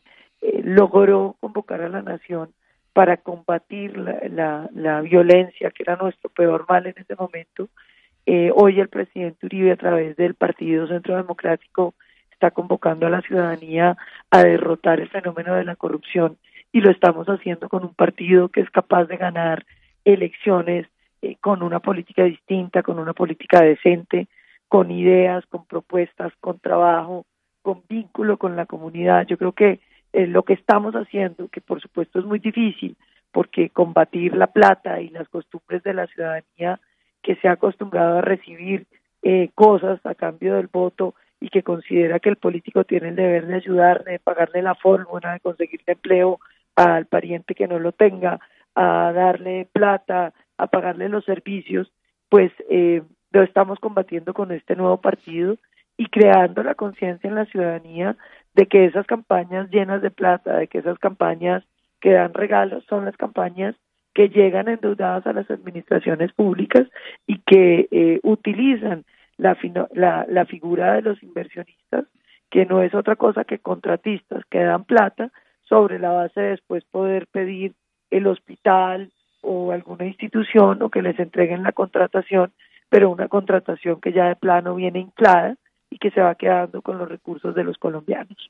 logró convocar a la nación para combatir la violencia, que era nuestro peor mal en ese momento, hoy el presidente Uribe, a través del Partido Centro Democrático, está convocando a la ciudadanía a derrotar el fenómeno de la corrupción, y lo estamos haciendo con un partido que es capaz de ganar elecciones con una política distinta, con una política decente, con ideas, con propuestas, con trabajo, con vínculo con la comunidad. Yo creo que lo que estamos haciendo, que por supuesto es muy difícil, porque combatir la plata y las costumbres de la ciudadanía que se ha acostumbrado a recibir cosas a cambio del voto y que considera que el político tiene el deber de ayudar, de pagarle la fórmula, de conseguirle empleo al pariente que no lo tenga, a darle plata, a pagarle los servicios, pues lo estamos combatiendo con este nuevo partido y creando la conciencia en la ciudadanía de que esas campañas llenas de plata, de que esas campañas que dan regalos son las campañas que llegan endeudadas a las administraciones públicas y que utilizan la figura de los inversionistas, que no es otra cosa que contratistas que dan plata sobre la base de después poder pedir el hospital o alguna institución o que les entreguen la contratación, pero una contratación que ya de plano viene inflada y que se va quedando con los recursos de los colombianos.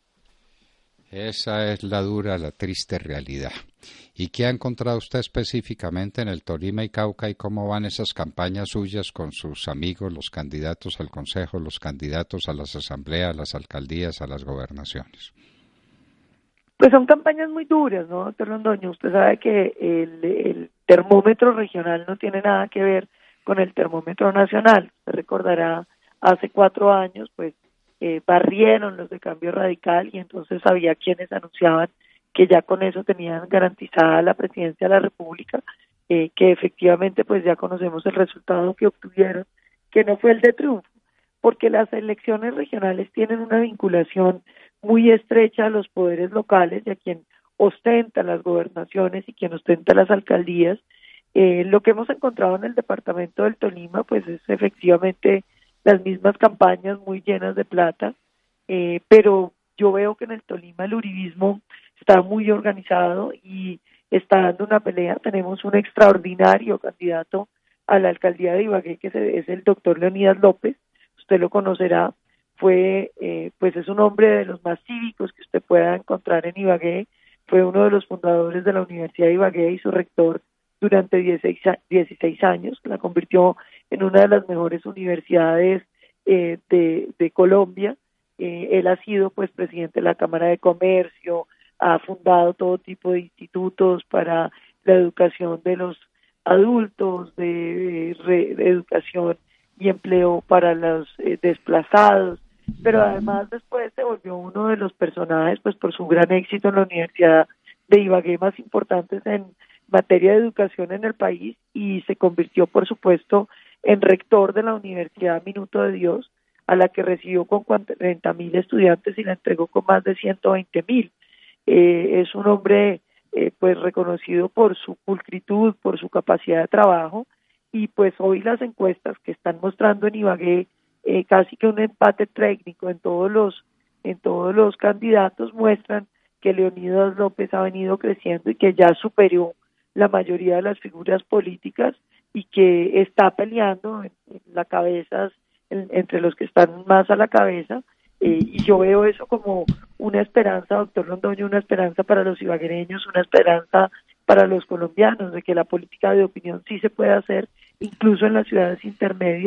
Esa es la dura, la triste realidad. ¿Y qué ha encontrado usted específicamente en el Tolima y Cauca y cómo van esas campañas suyas con sus amigos, los candidatos al consejo, los candidatos a las asambleas, a las alcaldías, a las gobernaciones? Pues son campañas muy duras, ¿no, doctor Londoño? Usted sabe que el termómetro regional no tiene nada que ver con el termómetro nacional. Usted recordará, hace 4 años, pues, barrieron los de Cambio Radical y entonces había quienes anunciaban que ya con eso tenían garantizada la presidencia de la República, que efectivamente pues ya conocemos el resultado que obtuvieron, que no fue el de triunfo, porque las elecciones regionales tienen una vinculación muy estrecha a los poderes locales y a quien ostenta las gobernaciones y quien ostenta las alcaldías. Lo que hemos encontrado en el departamento del Tolima pues es efectivamente las mismas campañas muy llenas de plata, pero yo veo que en el Tolima el uribismo está muy organizado y está dando una pelea. Tenemos un extraordinario candidato a la alcaldía de Ibagué, que es el doctor Leonidas López. Usted lo conocerá, pues es un hombre de los más cívicos que usted pueda encontrar en Ibagué, fue uno de los fundadores de la Universidad de Ibagué y su rector durante 16 años, la convirtió en una de las mejores universidades de Colombia. Él ha sido pues presidente de la Cámara de Comercio, ha fundado todo tipo de institutos para la educación de los adultos, de educación y empleo para los desplazados, pero además después se volvió uno de los personajes pues por su gran éxito en la Universidad de Ibagué más importantes en materia de educación en el país y se convirtió por supuesto en rector de la Universidad Minuto de Dios, a la que recibió con 40,000 estudiantes y la entregó con más de 120,000. Es un hombre pues reconocido por su pulcritud, por su capacidad de trabajo, y pues hoy las encuestas que están mostrando en Ibagué casi que un empate técnico en todos los candidatos muestran que Leonidas López ha venido creciendo y que ya superó la mayoría de las figuras políticas y que está peleando en la cabeza, entre los que están más a la cabeza, y yo veo eso como una esperanza, doctor Londoño, una esperanza para los ibaguereños, una esperanza para los colombianos, de que la política de opinión sí se puede hacer, incluso en las ciudades intermedias,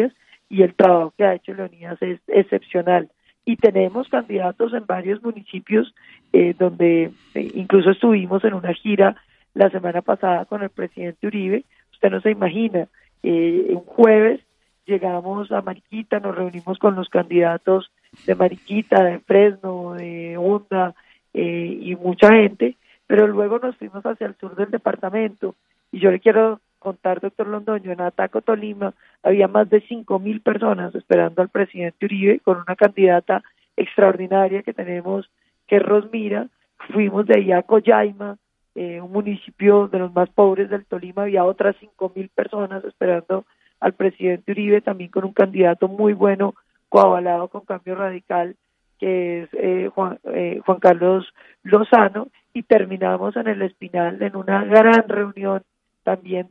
y el trabajo que ha hecho Leonidas es excepcional. Y tenemos candidatos en varios municipios donde incluso estuvimos en una gira la semana pasada con el presidente Uribe. Usted no se imagina, un jueves llegamos a Mariquita, nos reunimos con los candidatos de Mariquita, de Fresno, de Honda y mucha gente, pero luego nos fuimos hacia el sur del departamento. Y yo le quiero contar, doctor Londoño, en Ataco, Tolima, había más de 5.000 personas esperando al presidente Uribe con una candidata extraordinaria que tenemos, que es Rosmira. Fuimos de ahí a Coyaima, un municipio de los más pobres del Tolima, había otras 5.000 personas esperando al presidente Uribe, también con un candidato muy bueno, coavalado con Cambio Radical, que es Juan Carlos Lozano, y terminamos en el Espinal en una gran reunión también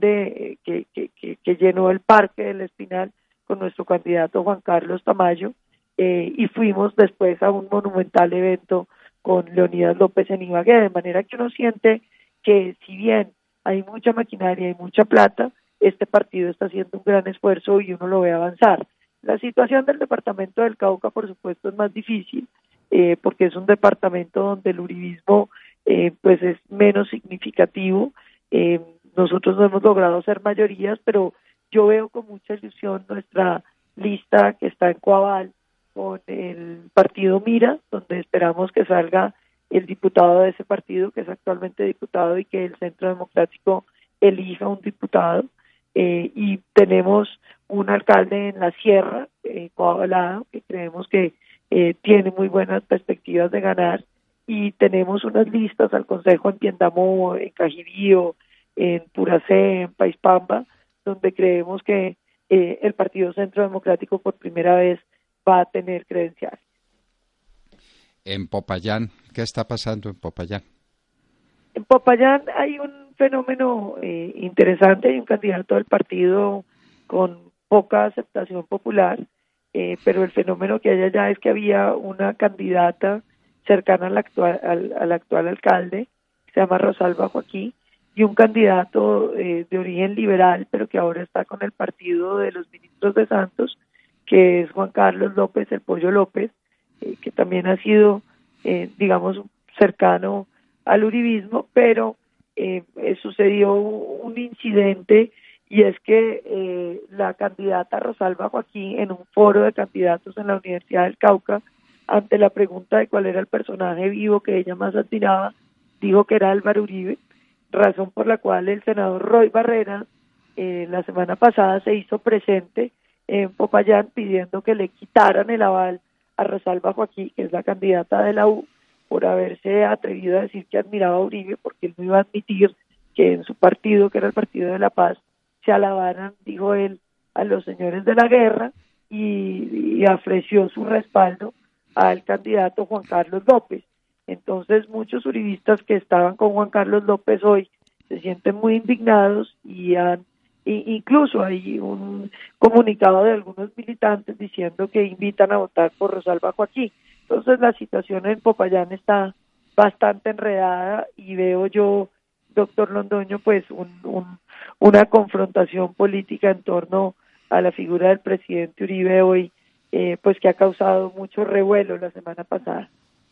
que llenó el Parque del Espinal con nuestro candidato Juan Carlos Tamayo, y fuimos después a un monumental evento con Leonidas López en Ibagué, de manera que uno siente que si bien hay mucha maquinaria y mucha plata, este partido está haciendo un gran esfuerzo y uno lo ve avanzar. La situación del departamento del Cauca, por supuesto, es más difícil, porque es un departamento donde el uribismo pues es menos significativo. Nosotros no hemos logrado ser mayorías, pero yo veo con mucha ilusión nuestra lista que está en Coabal con el partido Mira, donde esperamos que salga el diputado de ese partido, que es actualmente diputado, y que el Centro Democrático elija un diputado. Y tenemos un alcalde en la Sierra, Coabalado, que creemos que tiene muy buenas perspectivas de ganar, y tenemos unas listas al Consejo en Piendamó, en Cajibío, en Puracé, en Paispamba, donde creemos que el Partido Centro Democrático por primera vez va a tener credenciales. En Popayán, ¿qué está pasando en Popayán? En Popayán hay un fenómeno interesante, hay un candidato del partido con poca aceptación popular, pero el fenómeno que hay allá es que había una candidata cercana al actual alcalde, que se llama Rosalba Joaquín, y un candidato de origen liberal, pero que ahora está con el partido de los ministros de Santos, que es Juan Carlos López, el Pollo López, que también ha sido, digamos, cercano al uribismo, pero sucedió un incidente, y es que la candidata Rosalba Joaquín, en un foro de candidatos en la Universidad del Cauca, ante la pregunta de cuál era el personaje vivo que ella más admiraba, dijo que era Álvaro Uribe, razón por la cual el senador Roy Barreras la semana pasada se hizo presente en Popayán pidiendo que le quitaran el aval a Rosalba Joaquín, que es la candidata de la U, por haberse atrevido a decir que admiraba a Uribe, porque él no iba a admitir que en su partido, que era el Partido de la Paz, se alabaran, dijo él, a los señores de la guerra, y ofreció su respaldo al candidato Juan Carlos López. Entonces muchos uribistas que estaban con Juan Carlos López hoy se sienten muy indignados, y incluso hay un comunicado de algunos militantes diciendo que invitan a votar por Rosalba Joaquín. Entonces la situación en Popayán está bastante enredada, y veo yo, doctor Londoño, pues una confrontación política en torno a la figura del presidente Uribe hoy, pues que ha causado mucho revuelo la semana pasada.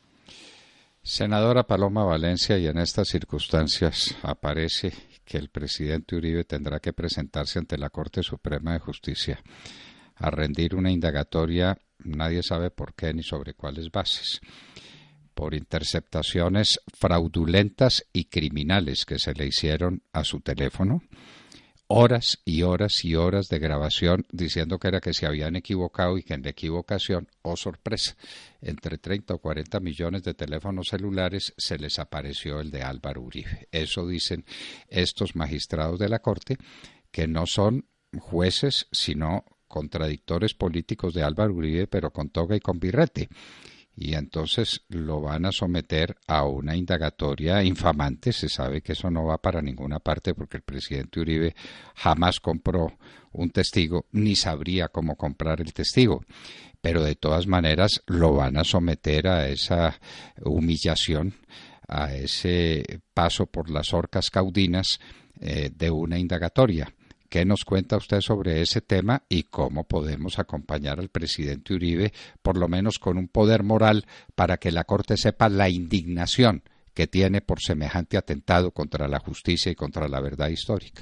Senadora Paloma Valencia, y en estas circunstancias aparece que el presidente Uribe tendrá que presentarse ante la Corte Suprema de Justicia a rendir una indagatoria, nadie sabe por qué ni sobre cuáles bases, por interceptaciones fraudulentas y criminales que se le hicieron a su teléfono, horas y horas y horas de grabación diciendo que era que se habían equivocado, y que en la equivocación, oh sorpresa, entre 30 o 40 millones de teléfonos celulares se les apareció el de Álvaro Uribe. Eso dicen estos magistrados de la Corte, que no son jueces sino contradictores políticos de Álvaro Uribe, pero con toga y con birrete. Y entonces lo van a someter a una indagatoria infamante. Se sabe que eso no va para ninguna parte, porque el presidente Uribe jamás compró un testigo, ni sabría cómo comprar el testigo. Pero de todas maneras lo van a someter a esa humillación, a ese paso por las horcas caudinas de una indagatoria, ¿Qué nos cuenta usted sobre ese tema y cómo podemos acompañar al presidente Uribe, por lo menos con un poder moral, para que la Corte sepa la indignación que tiene por semejante atentado contra la justicia y contra la verdad histórica?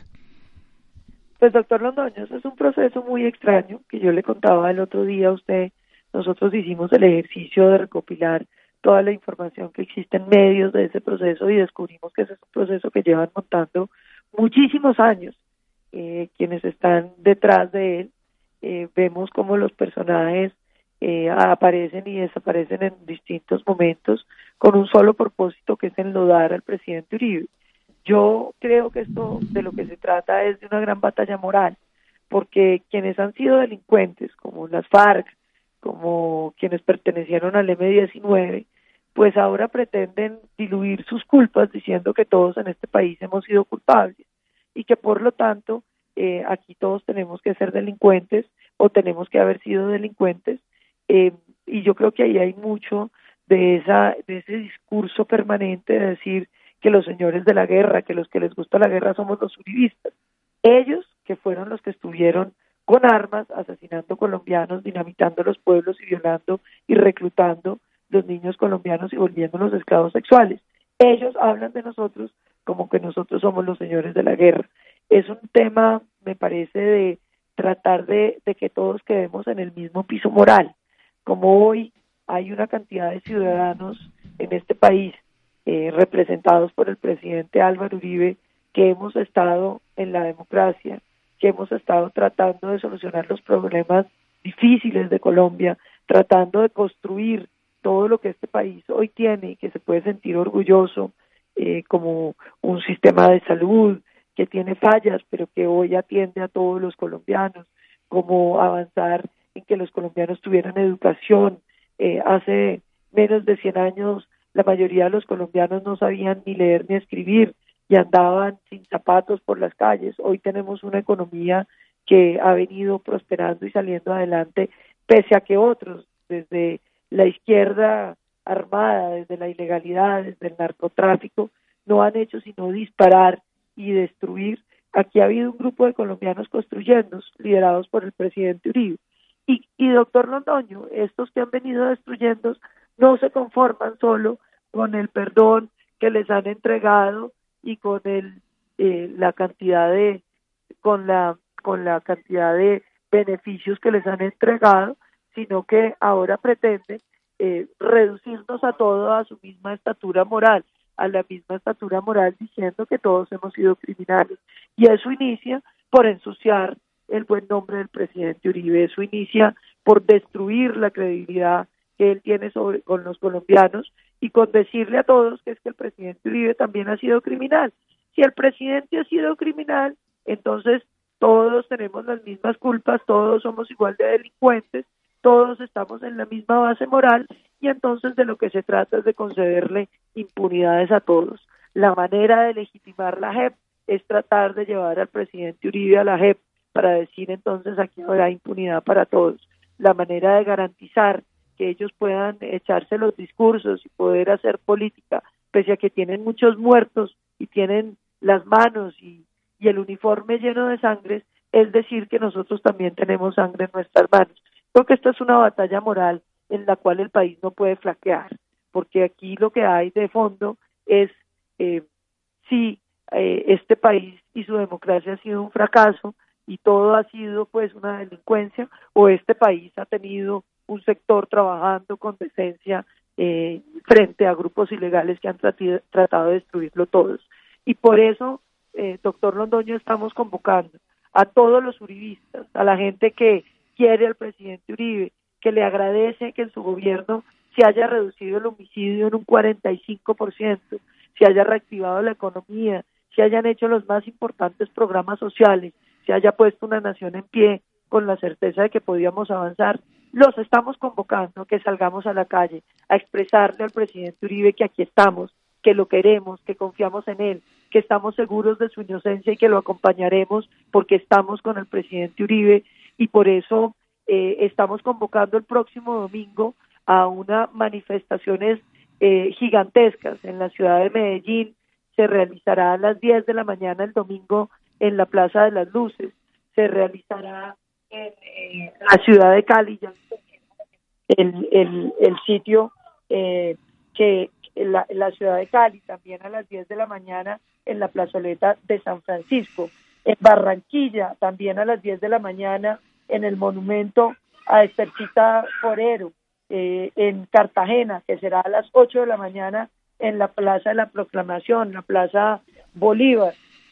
Pues, doctor Londoño, eso es un proceso muy extraño que yo le contaba el otro día a usted. Nosotros hicimos el ejercicio de recopilar toda la información que existe en medios de ese proceso y descubrimos que ese es un proceso que llevan montando muchísimos años. Quienes están detrás de él, vemos cómo los personajes aparecen y desaparecen en distintos momentos con un solo propósito, que es enlodar al presidente Uribe. Yo creo que esto de lo que se trata es de una gran batalla moral, porque quienes han sido delincuentes, como las FARC, como quienes pertenecieron al M-19, pues ahora pretenden diluir sus culpas diciendo que todos en este país hemos sido culpables y que por lo tanto aquí todos tenemos que ser delincuentes o tenemos que haber sido delincuentes, y yo creo que ahí hay mucho de ese discurso permanente de decir que los señores de la guerra, que los que les gusta la guerra somos los uribistas. Ellos, que fueron los que estuvieron con armas asesinando colombianos, dinamitando los pueblos y violando y reclutando los niños colombianos y volviéndolos esclavos sexuales. Ellos hablan de nosotros como que nosotros somos los señores de la guerra. Es un tema, me parece, de tratar de que todos quedemos en el mismo piso moral. Como hoy hay una cantidad de ciudadanos en este país representados por el presidente Álvaro Uribe, que hemos estado en la democracia, que hemos estado tratando de solucionar los problemas difíciles de Colombia, tratando de construir todo lo que este país hoy tiene y que se puede sentir orgulloso, como un sistema de salud que tiene fallas, pero que hoy atiende a todos los colombianos, como avanzar en que los colombianos tuvieran educación. Hace menos de 100 años la mayoría de los colombianos no sabían ni leer ni escribir y andaban sin zapatos por las calles. Hoy tenemos una economía que ha venido prosperando y saliendo adelante, pese a que otros, desde la izquierda armada, desde la ilegalidad, desde el narcotráfico, no han hecho sino disparar y destruir. Aquí ha habido un grupo de colombianos construyendo, liderados por el presidente Uribe. Y doctor Londoño, estos que han venido destruyendo no se conforman solo con el perdón que les han entregado y con la cantidad de beneficios que les han entregado, sino que ahora pretenden reducirnos a todos a su misma estatura moral, a la misma estatura moral, diciendo que todos hemos sido criminales. Y eso inicia por ensuciar el buen nombre del presidente Uribe, eso inicia por destruir la credibilidad que él tiene con los colombianos y con decirle a todos que es que el presidente Uribe también ha sido criminal. Si el presidente ha sido criminal, entonces todos tenemos las mismas culpas, todos somos igual de delincuentes, todos estamos en la misma base moral y entonces de lo que se trata es de concederle impunidades a todos. La manera de legitimar la JEP es tratar de llevar al presidente Uribe a la JEP para decir entonces aquí habrá impunidad para todos. La manera de garantizar que ellos puedan echarse los discursos y poder hacer política, pese a que tienen muchos muertos y tienen las manos y el uniforme lleno de sangre, es decir que nosotros también tenemos sangre en nuestras manos. Creo que esta es una batalla moral en la cual el país no puede flaquear, porque aquí lo que hay de fondo es si este país y su democracia ha sido un fracaso y todo ha sido pues una delincuencia, o este país ha tenido un sector trabajando con decencia frente a grupos ilegales que han tratado de destruirlo todos. Y por eso, doctor Londoño, estamos convocando a todos los uribistas, a la gente que quiere al presidente Uribe, que le agradece que en su gobierno se haya reducido el homicidio en un 45%, se haya reactivado la economía, se hayan hecho los más importantes programas sociales, se haya puesto una nación en pie con la certeza de que podíamos avanzar. Los estamos convocando a que salgamos a la calle a expresarle al presidente Uribe que aquí estamos, que lo queremos, que confiamos en él, que estamos seguros de su inocencia y que lo acompañaremos porque estamos con el presidente Uribe, y por eso estamos convocando el próximo domingo a unas manifestaciones gigantescas en la ciudad de Medellín. Se realizará a las 10 de la mañana el domingo en la Plaza de las Luces, se realizará en la ciudad de Cali, ya el sitio que la ciudad de Cali, también a las 10 de la mañana en la plazoleta de San Francisco, en Barranquilla, también a las 10 de la mañana en el monumento a Estercita Forero, en Cartagena, que será a las 8 de la mañana en la Plaza de la Proclamación, la Plaza Bolívar,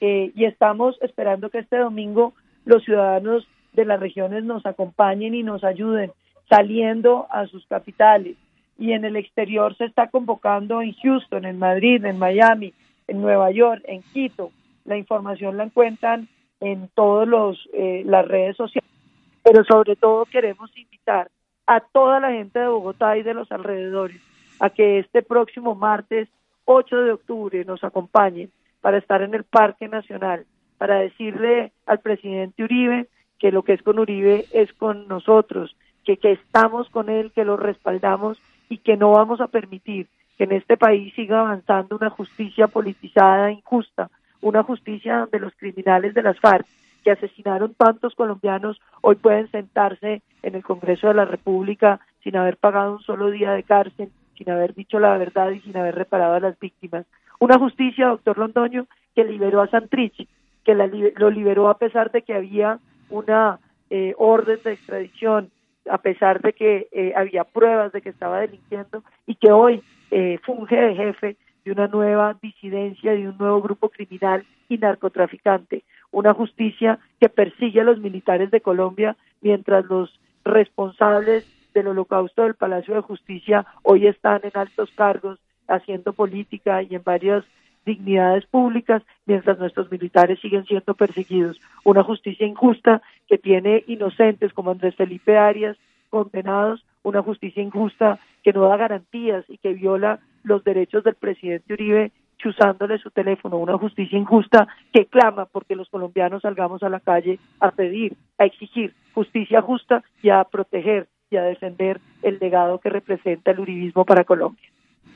y estamos esperando que este domingo los ciudadanos de las regiones nos acompañen y nos ayuden saliendo a sus capitales, y en el exterior se está convocando en Houston, en Madrid, en Miami, en Nueva York, en Quito. La información la encuentran en todas las redes sociales, pero sobre todo queremos invitar a toda la gente de Bogotá y de los alrededores a que este próximo martes 8 de octubre nos acompañen para estar en el Parque Nacional, para decirle al presidente Uribe que lo que es con Uribe es con nosotros, que estamos con él, que lo respaldamos y que no vamos a permitir que en este país siga avanzando una justicia politizada e injusta, una justicia donde los criminales de las FARC que asesinaron tantos colombianos hoy pueden sentarse en el Congreso de la República sin haber pagado un solo día de cárcel, sin haber dicho la verdad y sin haber reparado a las víctimas. Una justicia, doctor Londoño, que liberó a Santrich, que lo liberó a pesar de que había una orden de extradición, a pesar de que había pruebas de que estaba delinquiendo, y que hoy funge de jefe de una nueva disidencia, de un nuevo grupo criminal y narcotraficante. Una justicia que persigue a los militares de Colombia, mientras los responsables del holocausto del Palacio de Justicia hoy están en altos cargos, haciendo política y en varias dignidades públicas, mientras nuestros militares siguen siendo perseguidos. Una justicia injusta que tiene inocentes como Andrés Felipe Arias condenados, una justicia injusta que no da garantías y que viola los derechos del presidente Uribe chuzándole su teléfono, una justicia injusta que clama porque los colombianos salgamos a la calle a pedir, a exigir justicia justa y a proteger y a defender el legado que representa el uribismo para Colombia.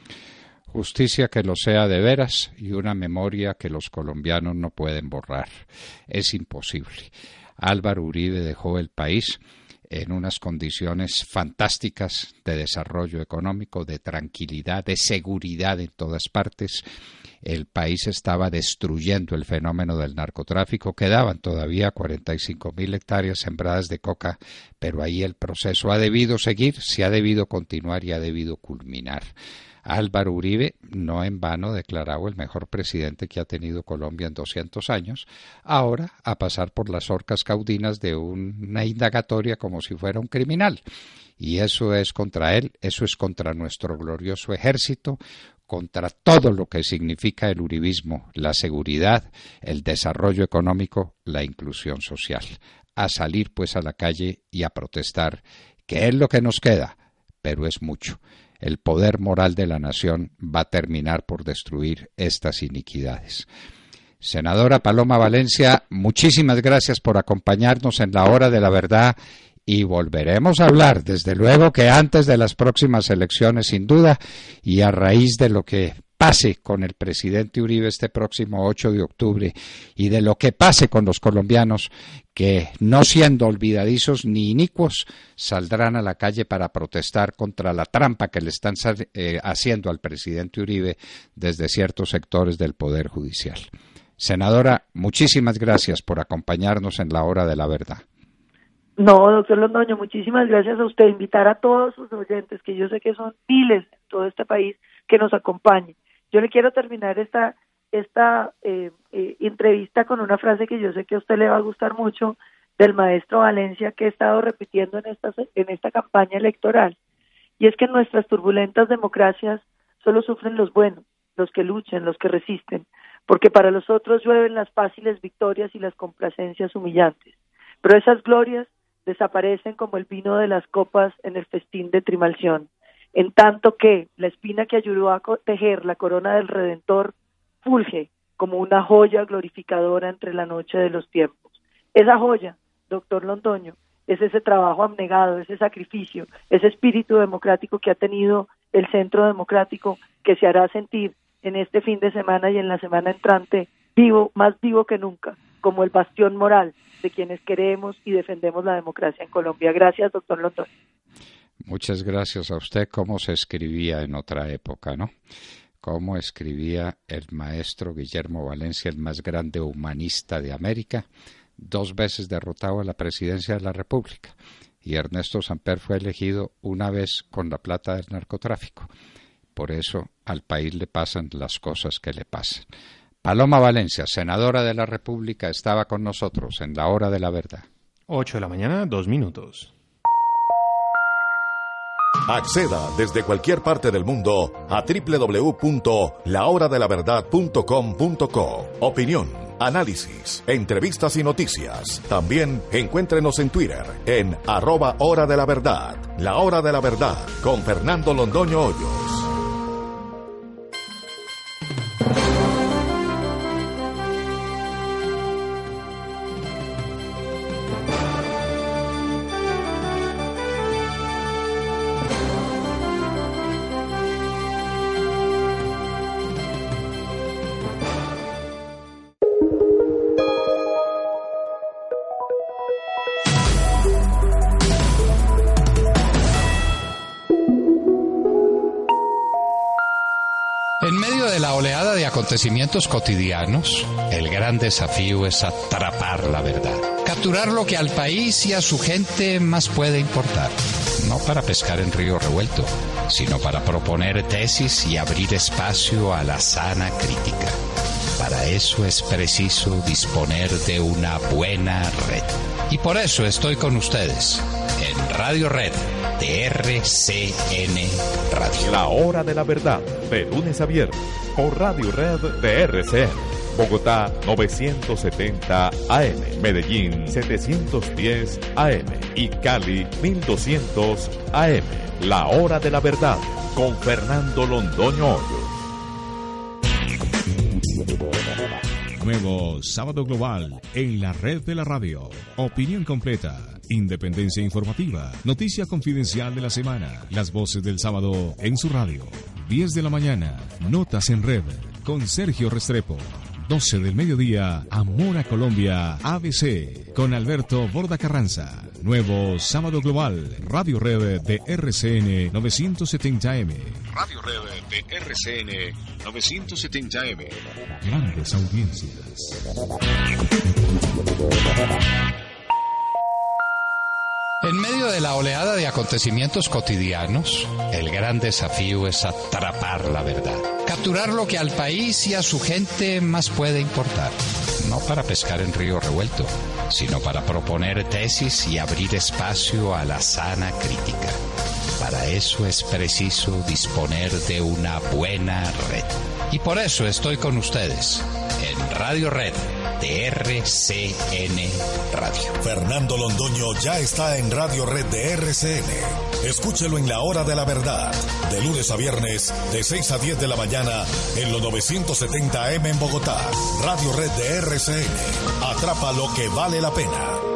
Justicia que lo sea de veras y una memoria que los colombianos no pueden borrar. Es imposible. Álvaro Uribe dejó el país en unas condiciones fantásticas de desarrollo económico, de tranquilidad, de seguridad en todas partes. El país estaba destruyendo el fenómeno del narcotráfico. Quedaban todavía 45.000 hectáreas sembradas de coca, pero ahí el proceso ha debido seguir, se ha debido continuar y ha debido culminar. Álvaro Uribe, no en vano declarado el mejor presidente que ha tenido Colombia en 200 años, ahora a pasar por las horcas caudinas de una indagatoria como si fuera un criminal. Y eso es contra él, eso es contra nuestro glorioso ejército, contra todo lo que significa el uribismo, la seguridad, el desarrollo económico, la inclusión social. A salir pues a la calle y a protestar, que es lo que nos queda, pero es mucho. El poder moral de la nación va a terminar por destruir estas iniquidades. Senadora Paloma Valencia, muchísimas gracias por acompañarnos en la Hora de la Verdad y volveremos a hablar, desde luego que antes de las próximas elecciones sin duda y a raíz de lo que pase con el presidente Uribe este próximo 8 de octubre y de lo que pase con los colombianos que, no siendo olvidadizos ni inicuos, saldrán a la calle para protestar contra la trampa que le están haciendo al presidente Uribe desde ciertos sectores del Poder Judicial. Senadora, muchísimas gracias por acompañarnos en la Hora de la Verdad. No, doctor Londoño, muchísimas gracias a usted. Invitar a todos sus oyentes, que yo sé que son miles en todo este país, que nos acompañen. Yo le quiero terminar esta entrevista con una frase que yo sé que a usted le va a gustar mucho, del maestro Valencia, que he estado repitiendo en esta campaña electoral. Y es que en nuestras turbulentas democracias solo sufren los buenos, los que luchan, los que resisten, porque para los otros llueven las fáciles victorias y las complacencias humillantes. Pero esas glorias desaparecen como el vino de las copas en el festín de Trimalción, en tanto que la espina que ayudó a tejer la corona del Redentor fulge como una joya glorificadora entre la noche de los tiempos. Esa joya, doctor Londoño, es ese trabajo abnegado, ese sacrificio, ese espíritu democrático que ha tenido el Centro Democrático, que se hará sentir en este fin de semana y en la semana entrante, vivo, más vivo que nunca, como el bastión moral de quienes queremos y defendemos la democracia en Colombia. Gracias, doctor Londoño. Muchas gracias a usted. ¿Cómo se escribía en otra época, no? ¿Cómo escribía el maestro Guillermo Valencia, el más grande humanista de América, 2 veces derrotado a la presidencia de la República? Y Ernesto Samper fue elegido una vez con la plata del narcotráfico. Por eso al país le pasan las cosas que le pasan. Paloma Valencia, senadora de la República, estaba con nosotros en la hora de la verdad. 8 de la mañana, 2 minutos. Acceda desde cualquier parte del mundo a www.lahoradelaverdad.com.co. Opinión, análisis, entrevistas y noticias. También encuéntrenos en Twitter en @Hora de la Verdad. La Hora de la Verdad con Fernando Londoño Hoyos. En medio de la oleada de acontecimientos cotidianos, el gran desafío es atrapar la verdad, capturar lo que al país y a su gente más puede importar, no para pescar en río revuelto, sino para proponer tesis y abrir espacio a la sana crítica. Para eso es preciso disponer de una buena red. Y por eso estoy con ustedes en Radio Red de RCN Radio. La Hora de la Verdad, de lunes a viernes, por Radio Red de RCN. Bogotá 970 AM, Medellín 710 AM y Cali 1200 AM. La Hora de la Verdad, con Fernando Londoño Hoyos. Nuevo Sábado Global en la red de la radio. Opinión completa, independencia informativa, noticia confidencial de la semana, las voces del sábado en su radio. 10 de la mañana, Notas en Red, con Sergio Restrepo. 12 del mediodía, Amor a Colombia, ABC, con Alberto Borda Carranza. Nuevo Sábado Global, Radio Red de RCN 970M. Radio Red de RCN 970M. Grandes audiencias. En medio de la oleada de acontecimientos cotidianos, el gran desafío es atrapar la verdad, capturar lo que al país y a su gente más puede importar, no para pescar en río revuelto, sino para proponer tesis y abrir espacio a la sana crítica. Para eso es preciso disponer de una buena red. Y por eso estoy con ustedes en Radio Red de RCN Radio. Fernando Londoño ya está en Radio Red de RCN. Escúchelo en La Hora de la Verdad, de lunes a viernes, de 6 a 10 de la mañana, en los 970 AM en Bogotá. Radio Red de RCN. Atrapa lo que vale la pena.